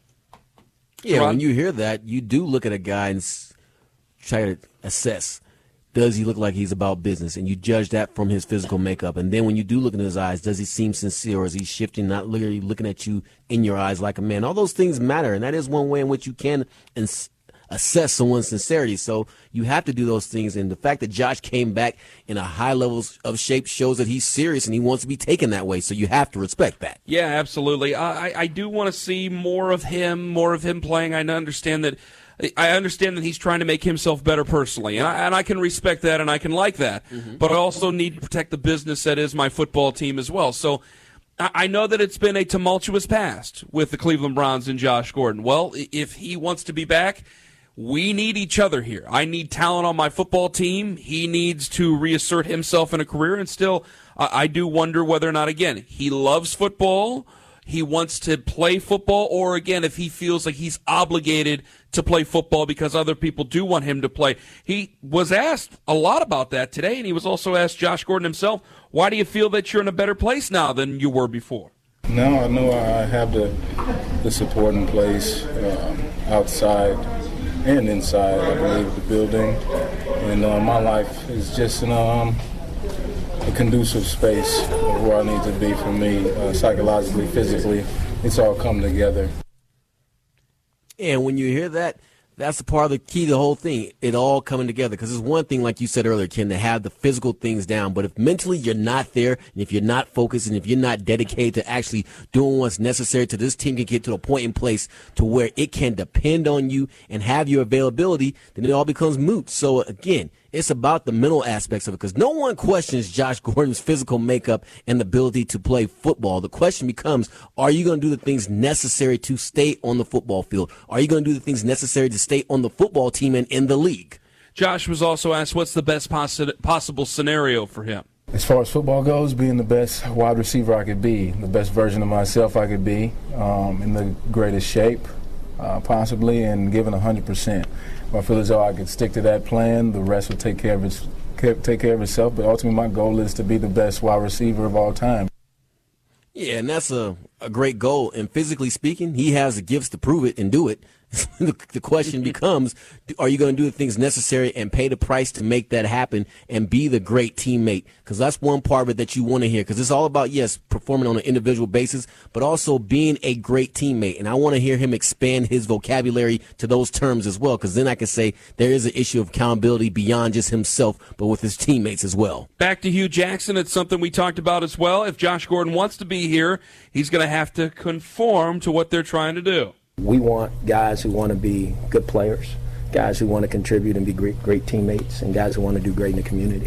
Yeah, when you hear that, you do look at a guy and try to assess, does he look like he's about business? And you judge that from his physical makeup. And then when you do look in his eyes, does he seem sincere, or is he shifting, not literally looking at you in your eyes like a man? All those things matter, and that is one way in which you can assess someone's sincerity. So you have to do those things. And the fact that Josh came back in a high level of shape shows that he's serious and he wants to be taken that way. So you have to respect that. Yeah, absolutely. I do want to see more of him playing. I understand that he's trying to make himself better personally, and I can respect that and I can like that. Mm-hmm. But I also need to protect the business that is my football team as well. So I know that it's been a tumultuous past with the Cleveland Browns and Josh Gordon. Well, if he wants to be back, we need each other here. I need talent on my football team. He needs to reassert himself in a career. And still, I do wonder whether or not, again, he loves football, he wants to play football, or, again, if he feels like he's obligated to play football because other people do want him to play. He was asked a lot about that today, and he was also asked, Josh Gordon himself, why do you feel that you're in a better place now than you were before? No, I know I have the support in place outside and inside, I believe, the building. And my life is just in a conducive space where I need to be for me, psychologically, physically. It's all come together. And when you hear that, that's a part of the key to the whole thing, it all coming together. Because it's one thing, like you said earlier, Ken, to have the physical things down. But if mentally you're not there, and if you're not focused, and if you're not dedicated to actually doing what's necessary to this team can get to a point in place to where it can depend on you and have your availability, then it all becomes moot. So, again, it's about the mental aspects of it, because no one questions Josh Gordon's physical makeup and the ability to play football. The question becomes, are you going to do the things necessary to stay on the football field? Are you going to do the things necessary to stay on the football team and in the league? Josh was also asked, what's the best possible scenario for him? As far as football goes, being the best wide receiver I could be, the best version of myself I could be, in the greatest shape, possibly, and giving 100%. I feel as though I could stick to that plan. The rest will take care of itself. But ultimately, my goal is to be the best wide receiver of all time. Yeah, and that's a great goal. And physically speaking, he has the gifts to prove it and do it. The question becomes, are you going to do the things necessary and pay the price to make that happen and be the great teammate? Because that's one part of it that you want to hear. Because it's all about, yes, performing on an individual basis, but also being a great teammate. And I want to hear him expand his vocabulary to those terms as well, because then I can say there is an issue of accountability beyond just himself, but with his teammates as well. Back to Hugh Jackson, it's something we talked about as well. If Josh Gordon wants to be here, he's going to have to conform to what they're trying to do. We want guys who want to be good players, guys who want to contribute and be great teammates, and guys who want to do great in the community.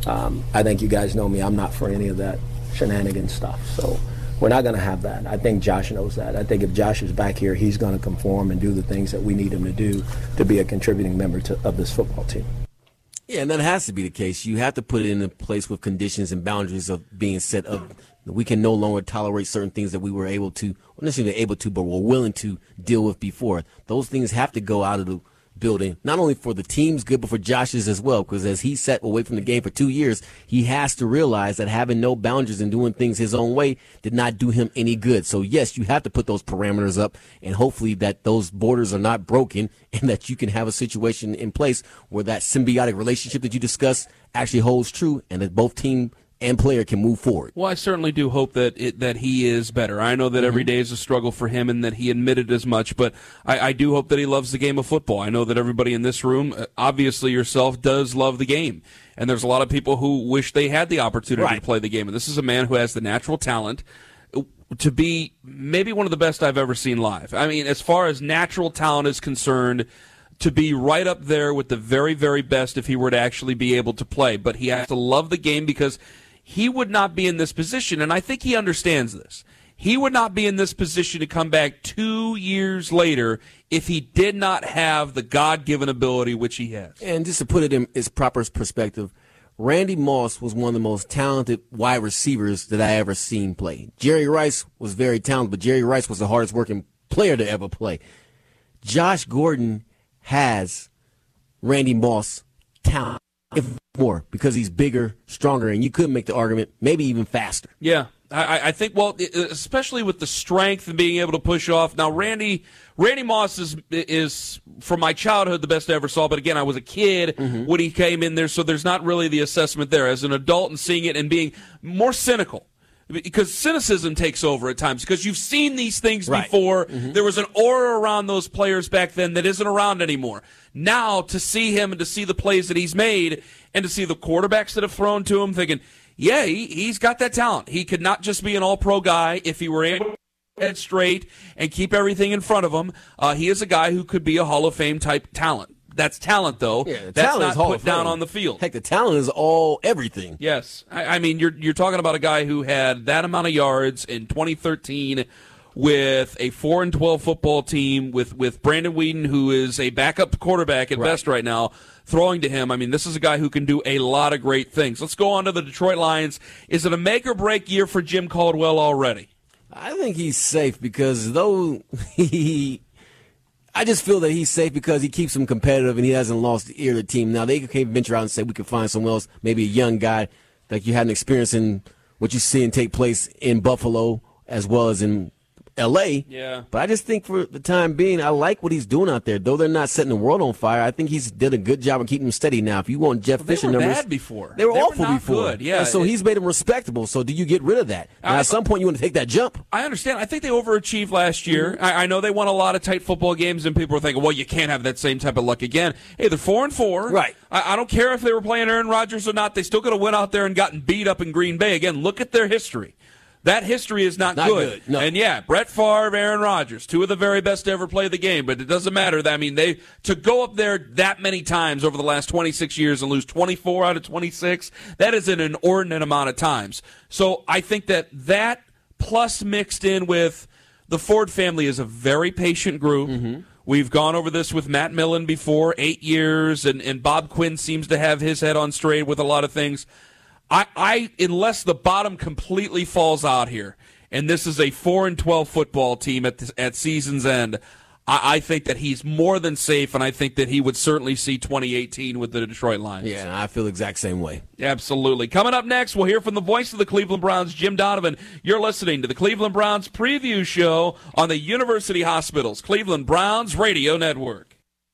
I think you guys know me. I'm not for any of that shenanigan stuff. So we're not going to have that. I think Josh knows that. I think if Josh is back here, he's going to conform and do the things that we need him to do to be a contributing member of this football team. Yeah, and that has to be the case. You have to put it in a place with conditions and boundaries of being set up. We can no longer tolerate certain things that we were able to, not necessarily able to, but were willing to deal with before. Those things have to go out of the building, not only for the team's good, but for Josh's as well, because as he sat away from the game for 2 years, he has to realize that having no boundaries and doing things his own way did not do him any good. So, yes, you have to put those parameters up, and hopefully that those borders are not broken and that you can have a situation in place where that symbiotic relationship that you discussed actually holds true and that both team and player can move forward. Well, I certainly do hope that he is better. I know that every day is a struggle for him and that he admitted as much, but I do hope that he loves the game of football. I know that everybody in this room, obviously yourself, does love the game. And there's a lot of people who wish they had the opportunity to play the game. And this is a man who has the natural talent to be maybe one of the best I've ever seen live. I mean, as far as natural talent is concerned, to be right up there with the very, very best if he were to actually be able to play. But he has to love the game because he would not be in this position, and I think he understands this. He would not be in this position to come back 2 years later if he did not have the God-given ability which he has. And just to put it in its proper perspective, Randy Moss was one of the most talented wide receivers that I ever seen play. Jerry Rice was very talented, but Jerry Rice was the hardest working player to ever play. Josh Gordon has Randy Moss talent, if more, because he's bigger, stronger, and you could make the argument maybe even faster. Yeah, I think, well, especially with the strength and being able to push off. Now, Randy Moss is from my childhood the best I ever saw, but again, I was a kid when he came in there, so there's not really the assessment there. As an adult and seeing it and being more cynical, because cynicism takes over at times, because you've seen these things before. There was an aura around those players back then that isn't around anymore. Now, to see him and to see the plays that he's made and to see the quarterbacks that have thrown to him, thinking, yeah, he's got that talent. He could not just be an all-pro guy if he were able to head straight and keep everything in front of him. He is a guy who could be a Hall of Fame type talent. That's talent, though. Yeah, that's not put down on the field. Heck, the talent is everything. Yes. I mean, you're talking about a guy who had that amount of yards in 2013 with a 4-12 football team with Brandon Weeden, who is a backup quarterback at best right now, throwing to him. I mean, this is a guy who can do a lot of great things. Let's go on to the Detroit Lions. Is it a make-or-break year for Jim Caldwell already? I think he's safe because though I just feel that he's safe because he keeps them competitive and he hasn't lost the ear of the team. Now, they can venture out and say we can find someone else, maybe a young guy like you hadn't experienced in what you're seeing take place in Buffalo as well as in L.A. Yeah. But I just think for the time being, I like what he's doing out there. Though they're not setting the world on fire, I think he's did a good job of keeping them steady now. If you want Jeff Fisher numbers. They were bad before. They were awful not before. Good. Yeah. And so he's made them respectable. So do you get rid of that? Now, at some point, you want to take that jump. I understand. I think they overachieved last year. I know they won a lot of tight football games, and people are thinking, well, you can't have that same type of luck again. Hey, they're 4-4. Right. I don't care if they were playing Aaron Rodgers or not. They still could have went out there and gotten beat up in Green Bay. Again, look at their history. That history is not good. No. And yeah, Brett Favre, Aaron Rodgers, two of the very best to ever play the game, but it doesn't matter. I mean, to go up there that many times over the last 26 years and lose 24 out of 26, that is an inordinate amount of times. So I think that plus mixed in with the Ford family is a very patient group. We've gone over this with Matt Millen before, 8 years, and Bob Quinn seems to have his head on straight with a lot of things. I unless the bottom completely falls out here, and this is a 4-12 football team at season's end, I think that he's more than safe, and I think that he would certainly see 2018 with the Detroit Lions. Yeah, and I feel the exact same way. Absolutely. Coming up next, we'll hear from the voice of the Cleveland Browns, Jim Donovan. You're listening to the Cleveland Browns preview show on the University Hospitals Cleveland Browns Radio Network.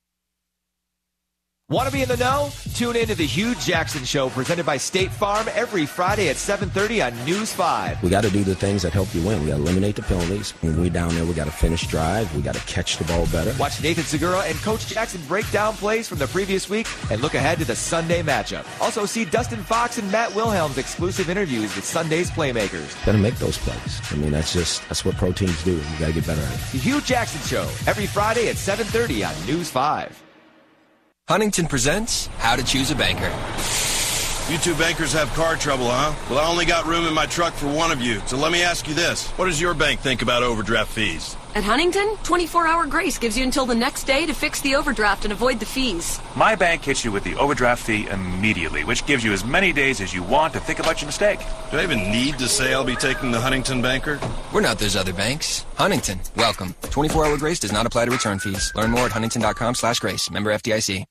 Want to be in the know? Tune in to the Hugh Jackson Show, presented by State Farm, every Friday at 7:30 on News 5. We got to do the things that help you win. We got to eliminate the penalties. When we're down there, we got to finish drive. We got to catch the ball better. Watch Nathan Segura and Coach Jackson break down plays from the previous week and look ahead to the Sunday matchup. Also see Dustin Fox and Matt Wilhelm's exclusive interviews with Sunday's playmakers. Got to make those plays. I mean, that's what pro teams do. You got to get better at it. The Hugh Jackson Show, every Friday at 7:30 on News 5. Huntington presents How to Choose a Banker. You two bankers have car trouble, huh? Well, I only got room in my truck for one of you. So let me ask you this. What does your bank think about overdraft fees? At Huntington, 24-hour grace gives you until the next day to fix the overdraft and avoid the fees. My bank hits you with the overdraft fee immediately, which gives you as many days as you want to think about your mistake. Do I even need to say I'll be taking the Huntington banker? We're not those other banks. Huntington, welcome. 24-hour grace does not apply to return fees. Learn more at huntington.com/grace. Member FDIC.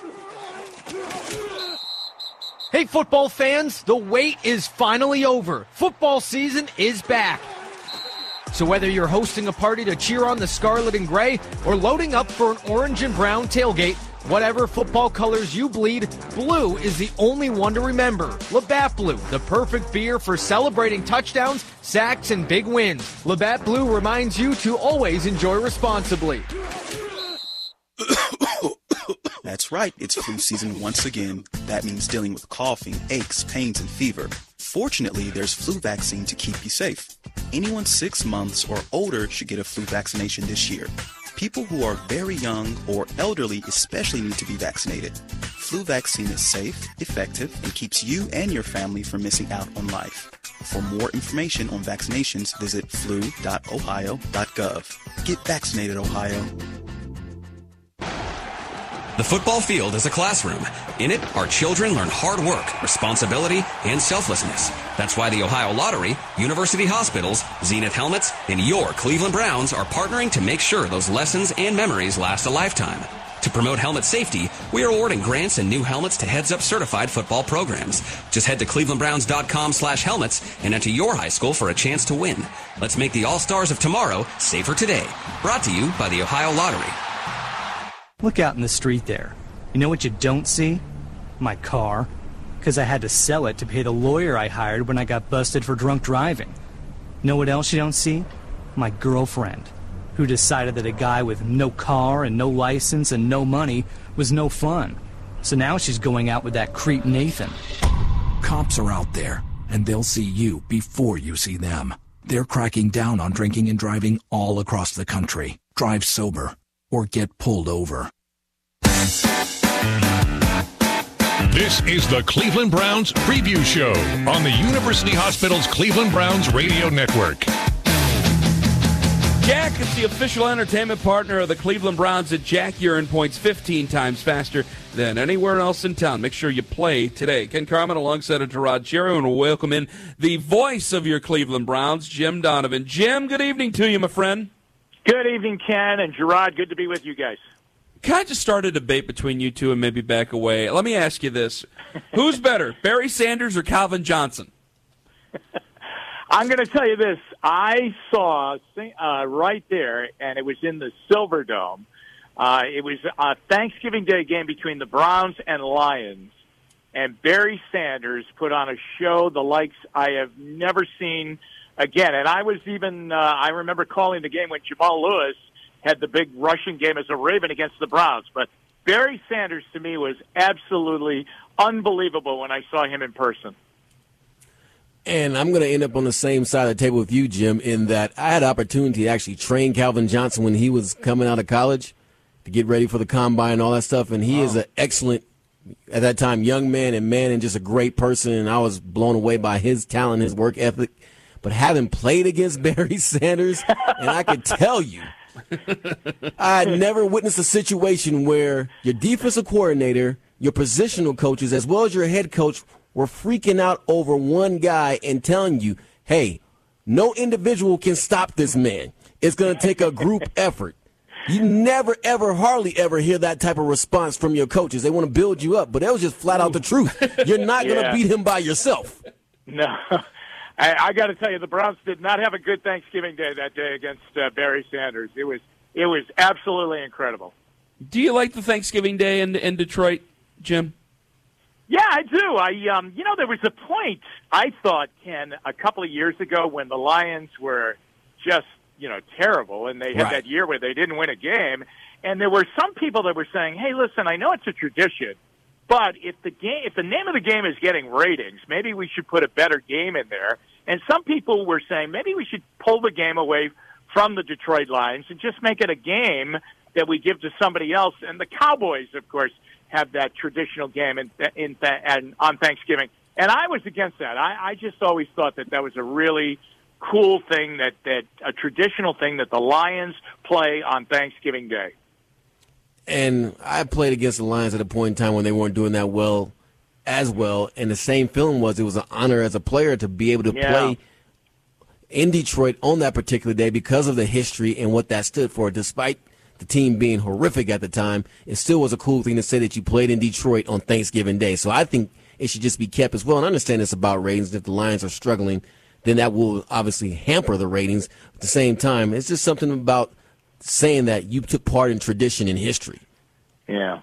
Hey, football fans, the wait is finally over. Football season is back. So whether you're hosting a party to cheer on the Scarlet and Gray or loading up for an orange and brown tailgate, whatever football colors you bleed, blue is the only one to remember. Labatt Blue, the perfect beer for celebrating touchdowns, sacks, and big wins. Labatt Blue reminds you to always enjoy responsibly. That's right, it's flu season once again. That means dealing with coughing, aches, pains, and fever. Fortunately, there's flu vaccine to keep you safe. Anyone 6 months or older should get a flu vaccination this year. People who are very young or elderly especially need to be vaccinated. Flu vaccine is safe, effective, and keeps you and your family from missing out on life. For more information on vaccinations, visit flu.ohio.gov. Get vaccinated, Ohio. The football field is a classroom. In it, our children learn hard work, responsibility, and selflessness. That's why the Ohio Lottery, University Hospitals, Zenith Helmets, and your Cleveland Browns are partnering to make sure those lessons and memories last a lifetime. To promote helmet safety, we are awarding grants and new helmets to Heads Up certified football programs. Just head to clevelandbrowns.com/helmets and enter your high school for a chance to win. Let's make the All-Stars of tomorrow safer today. Brought to you by the Ohio Lottery. Look out in the street there. You know what you don't see? My car. Because I had to sell it to pay the lawyer I hired when I got busted for drunk driving. Know what else you don't see? My girlfriend, who decided that a guy with no car and no license and no money was no fun. So now she's going out with that creep Nathan. Cops are out there, and they'll see you before you see them. They're cracking down on drinking and driving all across the country. Drive sober or get pulled over. This is the Cleveland Browns preview show on the University Hospitals Cleveland Browns Radio Network. Jack is the official entertainment partner of the Cleveland Browns at Jack Urine Points 15 times faster than anywhere else in town. Make sure you play today. Ken Carman alongside of Gerard Cherry, and we'll welcome in the voice of your Cleveland Browns, Jim Donovan. Jim, good evening to you, my friend. Good evening, Ken and Gerard. Good to be with you guys. Can I just start a debate between you two and maybe back away? Let me ask you this. Who's better, Barry Sanders or Calvin Johnson? I'm going to tell you this. I saw right there, and it was in the Silverdome. It was a Thanksgiving Day game between the Browns and Lions, and Barry Sanders put on a show the likes I have never seen again. And I was even, I remember calling the game when Jamal Lewis had the big rushing game as a Raven against the Browns. But Barry Sanders, to me, was absolutely unbelievable when I saw him in person. And I'm going to end up on the same side of the table with you, Jim, in that I had the opportunity to actually train Calvin Johnson when he was coming out of college to get ready for the combine and all that stuff. And he is an excellent, at that time, young man and just a great person. And I was blown away by his talent, his work ethic. But having played against Barry Sanders, and I could tell you, I had never witnessed a situation where your defensive coordinator, your positional coaches, as well as your head coach were freaking out over one guy and telling you, hey, no individual can stop this man. It's going to take a group effort. You never, ever, hardly ever hear that type of response from your coaches. They want to build you up, but that was just flat out the truth. You're not going to beat him by yourself. No. I got to tell you, the Browns did not have a good Thanksgiving Day that day against Barry Sanders. It was absolutely incredible. Do you like the Thanksgiving Day in Detroit, Jim? Yeah, I do. There was a point, I thought, Ken, a couple of years ago when the Lions were just, terrible, and they had that year where they didn't win a game, and there were some people that were saying, hey, listen, I know it's a tradition, but if the name of the game is getting ratings, maybe we should put a better game in there. And some people were saying maybe we should pull the game away from the Detroit Lions and just make it a game that we give to somebody else. And the Cowboys, of course, have that traditional game on Thanksgiving. And I was against that. I just always thought that was a really cool thing, that a traditional thing that the Lions play on Thanksgiving Day. And I played against the Lions at a point in time when they weren't doing that well as well. And the same feeling was it was an honor as a player to be able to play in Detroit on that particular day because of the history and what that stood for. Despite the team being horrific at the time, it still was a cool thing to say that you played in Detroit on Thanksgiving Day. So I think it should just be kept as well. And I understand it's about ratings. If the Lions are struggling, then that will obviously hamper the ratings. At the same time, it's just something about saying that you took part in tradition and history. Yeah.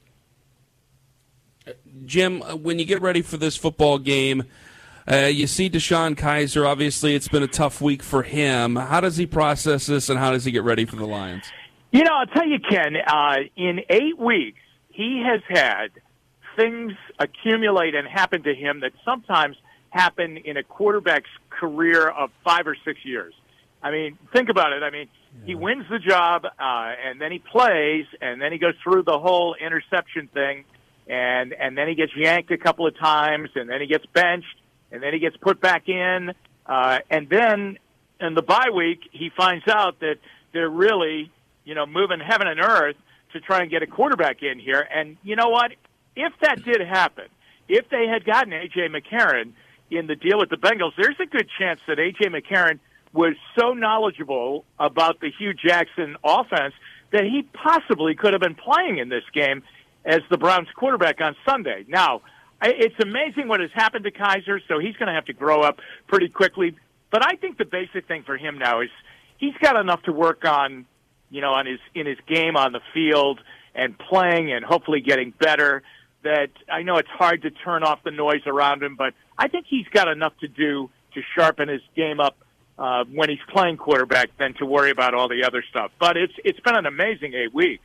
Jim, when you get ready for this football game, you see DeShone Kizer. Obviously, it's been a tough week for him. How does he process this, and how does he get ready for the Lions? I'll tell you, Ken, in 8 weeks, he has had things accumulate and happen to him that sometimes happen in a quarterback's career of 5 or 6 years. I mean, think about it. I mean, he wins the job, and then he plays, and then he goes through the whole interception thing, and then he gets yanked a couple of times, and then he gets benched, and then he gets put back in, and then in the bye week, he finds out that they're really, moving heaven and earth to try and get a quarterback in here. And you know what? If that did happen, if they had gotten A.J. McCarron in the deal with the Bengals, there's a good chance that A.J. McCarron was so knowledgeable about the Hugh Jackson offense that he possibly could have been playing in this game as the Browns quarterback on Sunday. Now, it's amazing what has happened to Kizer, so he's going to have to grow up pretty quickly. But I think the basic thing for him now is he's got enough to work on, in his game on the field and playing and hopefully getting better, that I know it's hard to turn off the noise around him, but I think he's got enough to do to sharpen his game up when he's playing quarterback than to worry about all the other stuff. But it's been an amazing 8 weeks.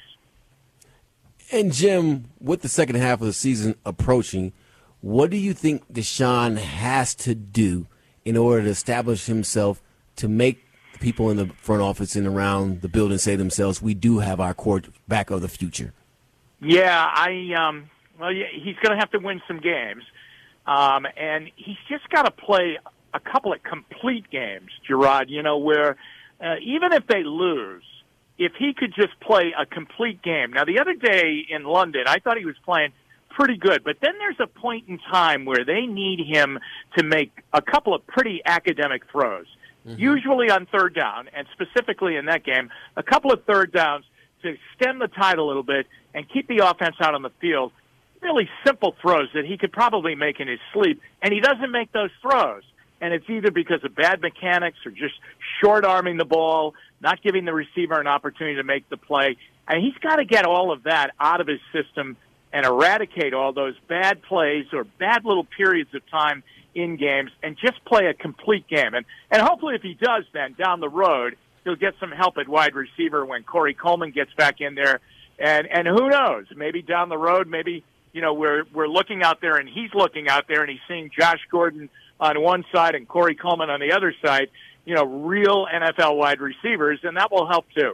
And, Jim, with the second half of the season approaching, what do you think DeShone has to do in order to establish himself to make the people in the front office and around the building say to themselves, we do have our quarterback of the future? Yeah, he's going to have to win some games. And he's just got to play a couple of complete games, Gerard, where even if they lose, if he could just play a complete game. Now, the other day in London, I thought he was playing pretty good, but then there's a point in time where they need him to make a couple of pretty academic throws, usually on third down, and specifically in that game, a couple of third downs to stem the tide a little bit and keep the offense out on the field. Really simple throws that he could probably make in his sleep, and he doesn't make those throws. And it's either because of bad mechanics or just short-arming the ball, not giving the receiver an opportunity to make the play. And he's got to get all of that out of his system and eradicate all those bad plays or bad little periods of time in games and just play a complete game. And hopefully if he does, then down the road, he'll get some help at wide receiver when Corey Coleman gets back in there. And who knows, maybe down the road, maybe, we're looking out there and he's looking out there and he's seeing Josh Gordon on one side and Corey Coleman on the other side, real NFL wide receivers, and that will help too.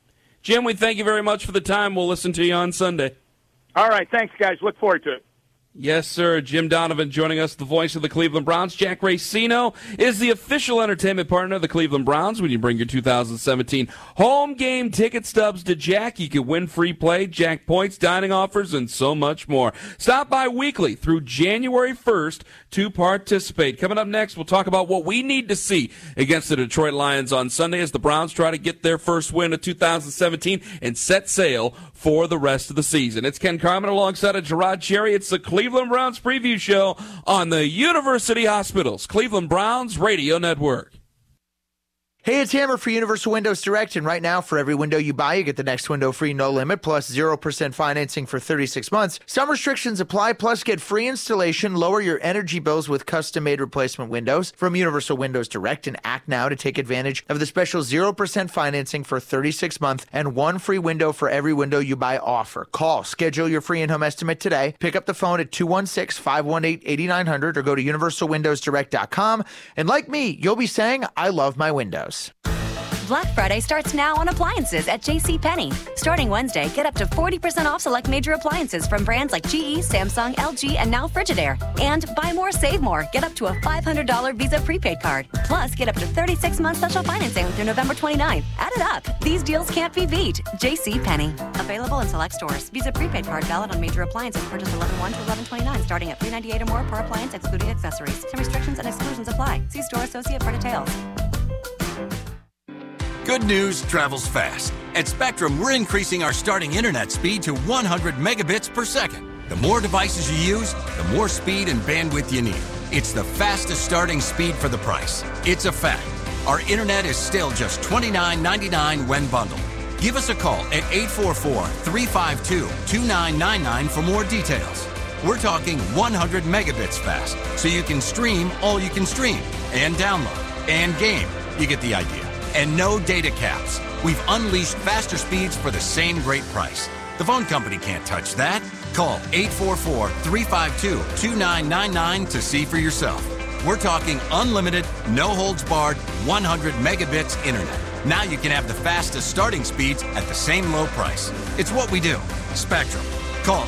Jim, we thank you very much for the time. We'll listen to you on Sunday. All right, thanks, guys. Look forward to it. Yes, sir. Jim Donovan joining us, the voice of the Cleveland Browns. Jack Racino is the official entertainment partner of the Cleveland Browns. When you bring your 2017 home game ticket stubs to Jack, you can win free play, Jack points, dining offers, and so much more. Stop by weekly through January 1st to participate. Coming up next, we'll talk about what we need to see against the Detroit Lions on Sunday as the Browns try to get their first win of 2017 and set sail for the rest of the season. It's Ken Carman alongside of Gerard Cherry. It's the Cleveland Browns preview show on the University Hospitals Cleveland Browns Radio Network. Hey, it's Hammer for Universal Windows Direct, and right now, for every window you buy, you get the next window free, no limit, plus 0% financing for 36 months. Some restrictions apply, plus get free installation, lower your energy bills with custom-made replacement windows from Universal Windows Direct, and act now to take advantage of the special 0% financing for 36 months and one free window for every window you buy offer. Call, schedule your free in-home estimate today. Pick up the phone at 216-518-8900 or go to universalwindowsdirect.com. And like me, you'll be saying, I love my windows. Black Friday starts now on appliances at JCPenney. Starting Wednesday, get up to 40% off select major appliances from brands like GE, Samsung, LG, and now Frigidaire. And buy more, save more. Get up to a $500 Visa prepaid card. Plus, get up to 36-month special financing through November 29th. Add it up. These deals can't be beat. JCPenney. Available in select stores. Visa prepaid card valid on major appliances purchased 11/1 to 11/29, starting at $398 or more per appliance, excluding accessories. Some restrictions and exclusions apply. See store associate for details. Good news travels fast. At Spectrum, we're increasing our starting internet speed to 100 megabits per second. The more devices you use, the more speed and bandwidth you need. It's the fastest starting speed for the price. It's a fact. Our internet is still just $29.99 when bundled. Give us a call at 844-352-2999 for more details. We're talking 100 megabits fast, so you can stream all you can stream, and download, and game. You get the idea. And no data caps. We've unleashed faster speeds for the same great price. The phone company can't touch that. Call 844-352-2999 to see for yourself. We're talking unlimited, no holds barred, 100 megabits internet. Now you can have the fastest starting speeds at the same low price. It's what we do. Spectrum. Call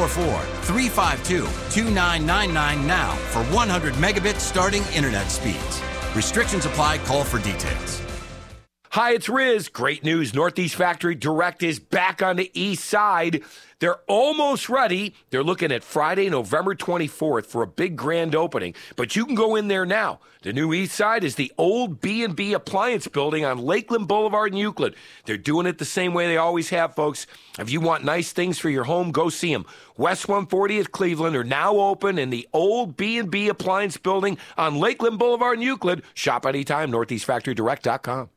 844-352-2999 now for 100 megabit starting internet speeds. Restrictions apply. Call for details. Hi, it's Riz. Great news. Northeast Factory Direct is back on the east side. They're almost ready. They're looking at Friday, November 24th for a big grand opening. But you can go in there now. The new east side is the old B&B Appliance Building on Lakeland Boulevard in Euclid. They're doing it the same way they always have, folks. If you want nice things for your home, go see them. West 140th Cleveland are now open in the old B&B Appliance Building on Lakeland Boulevard in Euclid. Shop anytime, NortheastFactoryDirect.com.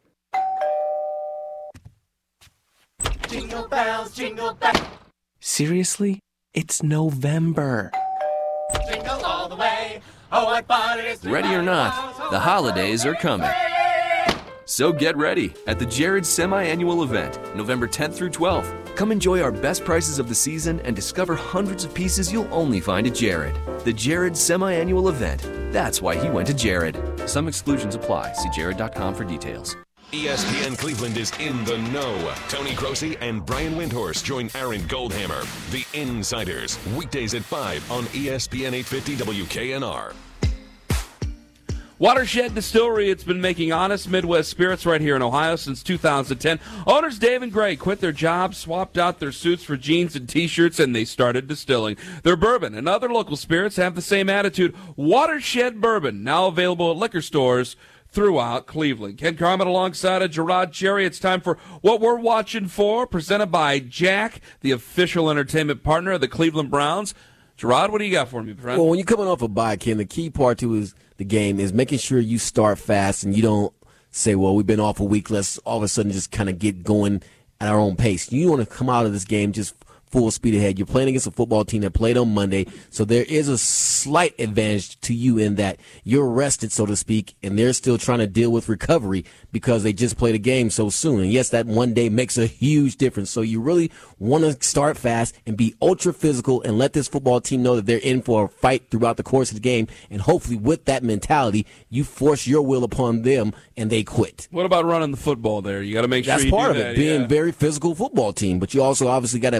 Jingle bells, jingle bells. Seriously? It's November. Jingle all the way. Oh, what fun it is to Ready or not, the holidays are coming. So get ready at the Jared Semi-Annual Event, November 10th through 12th. Come enjoy our best prices of the season and discover hundreds of pieces you'll only find at Jared. The Jared Semi-Annual Event. That's why he went to Jared. Some exclusions apply. See jared.com for details. ESPN Cleveland is in the know. Tony Grossi and Brian Windhorst join Aaron Goldhammer, the Insiders, weekdays at 5 on ESPN 850 WKNR. Watershed Distillery, it's been making honest Midwest spirits right here in Ohio since 2010. Owners Dave and Gray quit their jobs, swapped out their suits for jeans and T-shirts, and they started distilling. Their bourbon and other local spirits have the same attitude. Watershed Bourbon, now available at liquor stores throughout Cleveland. Ken Carman alongside of Gerard Cherry. It's time for What We're Watching For, presented by Jack, the official entertainment partner of the Cleveland Browns. Gerard, what do you got for me, friend? Well, when you're coming off a bye, Ken, the key part to the game is making sure you start fast and you don't say, well, we've been off a week, let's all of a sudden just kind of get going at our own pace. You want to come out of this game just full speed ahead. You're playing against a football team that played on Monday, so there is a slight advantage to you in that you're rested, so to speak, and they're still trying to deal with recovery because they just played a game so soon. And yes, that one day makes a huge difference. So you really want to start fast and be ultra physical and let this football team know that they're in for a fight throughout the course of the game. And hopefully with that mentality, you force your will upon them and they quit. What about running the football there? You got to make sure that's you part do of that. it, being a very physical football team. But you also obviously got to put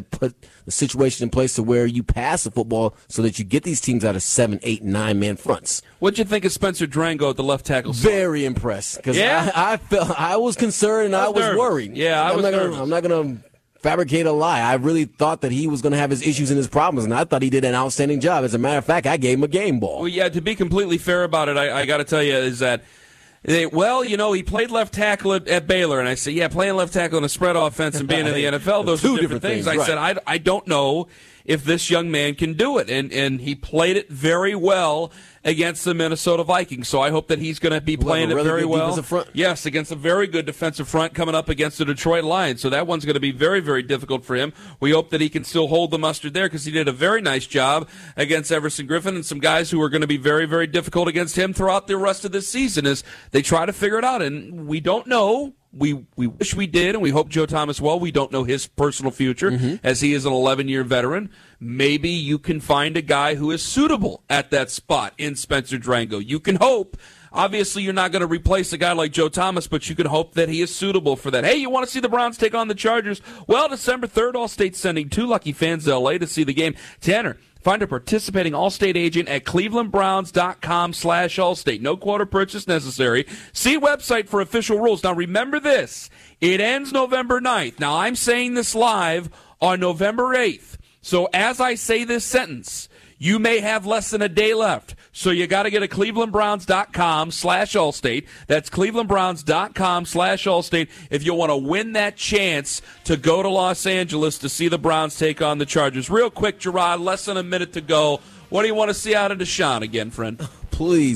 the situation in place to where you pass the football so that you get these teams out of 7, 8, 9-man fronts. What'd you think of Spencer Drango at the left tackle spot? Very impressed. Because I was concerned and I was worried. Yeah, I was nervous. I'm not going to fabricate a lie. I really thought that he was going to have his issues and his problems, and I thought he did an outstanding job. As a matter of fact, I gave him a game ball. Well, yeah, to be completely fair about it, I got to tell you is that, he played left tackle at Baylor, and I said, yeah, playing left tackle in a spread offense and being in the NFL, those are different things. I said, I don't know if this young man can do it, and he played it very well against the Minnesota Vikings. So I hope that he's going to be playing it very well. Yes, against a very good defensive front coming up against the Detroit Lions. So that one's going to be very, very difficult for him. We hope that he can still hold the mustard there because he did a very nice job against Everson Griffin and some guys who are going to be very, very difficult against him throughout the rest of this season as they try to figure it out. And we don't know. We wish we did, and we hope Joe Thomas well. We don't know his personal future as he is an 11-year veteran. Maybe you can find a guy who is suitable at that spot in Spencer Drango. You can hope. Obviously, you're not going to replace a guy like Joe Thomas, but you can hope that he is suitable for that. Hey, you want to see the Browns take on the Chargers? Well, December 3rd, Allstate's sending 2 lucky fans to L.A. to see the game. Tanner, find a participating Allstate agent at clevelandbrowns.com/Allstate. No quarter purchase necessary. See website for official rules. Now, remember this. It ends November 9th. Now, I'm saying this live on November 8th. So as I say this sentence, you may have less than a day left. So you got to get to clevelandbrowns.com/Allstate. That's clevelandbrowns.com/Allstate if you want to win that chance to go to Los Angeles to see the Browns take on the Chargers. Real quick, Gerard, less than a minute to go. What do you want to see out of Deshaun again, friend? Please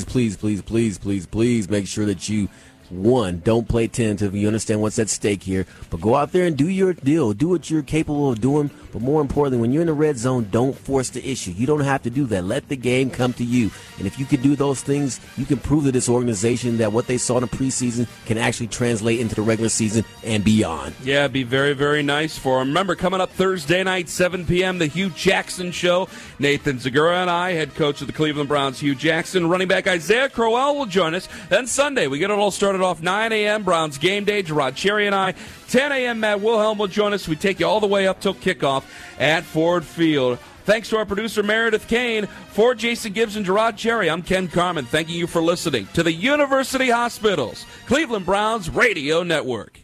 make sure that you, one, don't play tentative. You understand what's at stake here. But go out there and do your deal. Do what you're capable of doing. But more importantly, when you're in the red zone, don't force the issue. You don't have to do that. Let the game come to you. And if you can do those things, you can prove to this organization that what they saw in the preseason can actually translate into the regular season and beyond. Yeah, it'd be very, very nice for them. Remember, coming up Thursday night, 7 p.m., the Hugh Jackson Show. Nathan Zagura and I, head coach of the Cleveland Browns, Hugh Jackson. Running back Isaiah Crowell will join us. Then Sunday, we get it all started off 9 a.m., Browns game day. Gerard Cherry and I. 10 a.m., Matt Wilhelm will join us. We take you all the way up till kickoff at Ford Field. Thanks to our producer, Meredith Kane. For Jason Gibbs and Gerard Cherry, I'm Ken Carman. Thanking you for listening to the University Hospitals Cleveland Browns Radio Network.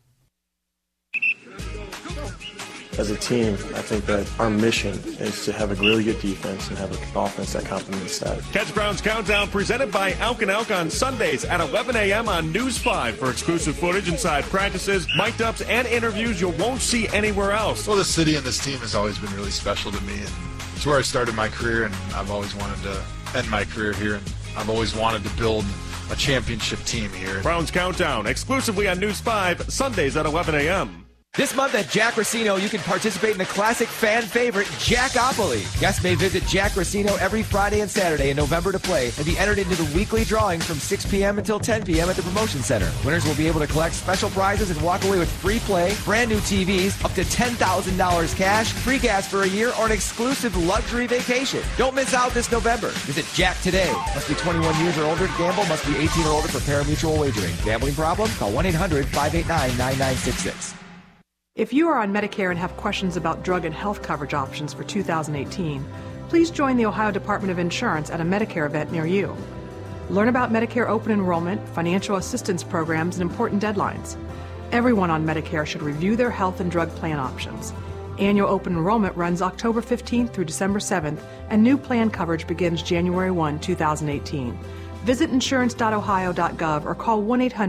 As a team, I think that our mission is to have a really good defense and have an offense that complements that. Catch Browns Countdown presented by Alk & Alk on Sundays at 11 a.m. on News 5 for exclusive footage inside practices, mic'd ups, and interviews you won't see anywhere else. Well, this city and this team has always been really special to me, and it's where I started my career, and I've always wanted to end my career here, and I've always wanted to build a championship team here. Browns Countdown exclusively on News 5 Sundays at 11 a.m. This month at Jack Racino, you can participate in the classic fan favorite, Jackopoly. Guests may visit Jack Racino every Friday and Saturday in November to play and be entered into the weekly drawings from 6 p.m. until 10 p.m. at the Promotion Center. Winners will be able to collect special prizes and walk away with free play, brand new TVs, up to $10,000 cash, free gas for a year, or an exclusive luxury vacation. Don't miss out this November. Visit Jack today. Must be 21 years or older to gamble. Must be 18 or older for pari-mutuel wagering. Gambling problem? Call 1-800-589-9966. If you are on Medicare and have questions about drug and health coverage options for 2018, please join the Ohio Department of Insurance at a Medicare event near you. Learn about Medicare open enrollment, financial assistance programs, and important deadlines. Everyone on Medicare should review their health and drug plan options. Annual open enrollment runs October 15th through December 7th, and new plan coverage begins January 1, 2018. Visit insurance.ohio.gov or call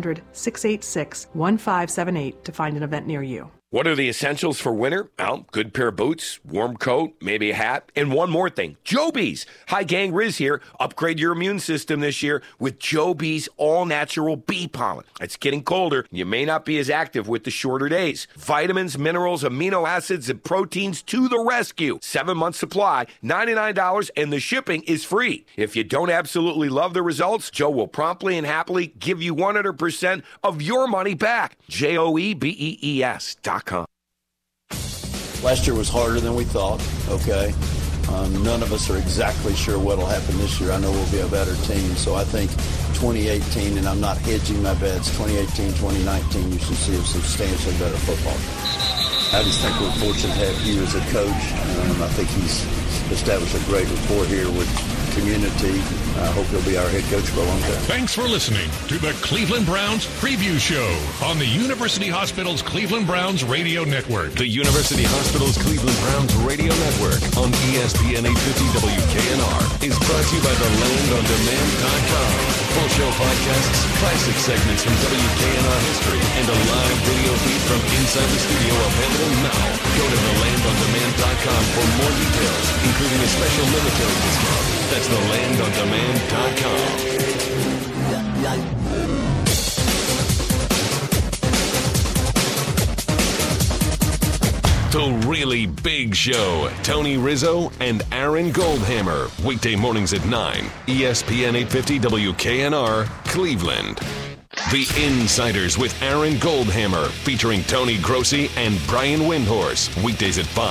1-800-686-1578 to find an event near you. What are the essentials for winter? Well, good pair of boots, warm coat, maybe a hat, and one more thing, Joby's. Hi, gang, Riz here. Upgrade your immune system this year with Joby's all-natural bee pollen. It's getting colder. You may not be as active with the shorter days. Vitamins, minerals, amino acids, and proteins to the rescue. 7-month supply, $99, and the shipping is free. If you don't absolutely love the results, Joe will promptly and happily give you 100% of your money back. JOEBEES.com. Last year was harder than we thought, okay? None of us are exactly sure what will happen this year. I know we'll be a better team. So I think 2018, and I'm not hedging my bets, 2018, 2019, you should see a substantially better football team. I just think we're fortunate to have Hugh as a coach. I think he's established a great rapport here with community. I hope he'll be our head coach for a long time. Thanks for listening to the Cleveland Browns Preview Show on the University Hospitals Cleveland Browns Radio Network. The University Hospitals Cleveland Browns Radio Network on ESPN 850 WKNR is brought to you by thelandondemand.com. Full show podcasts, classic segments from WKNR history, and a live video feed from inside the studio available now. Go to thelandondemand.com for more details, including a special military discount. That's thelandondemand.com. The Really Big Show. Tony Rizzo and Aaron Goldhammer. Weekday mornings at 9. ESPN 850 WKNR, Cleveland. The Insiders with Aaron Goldhammer, featuring Tony Grossi and Brian Windhorse. Weekdays at 5.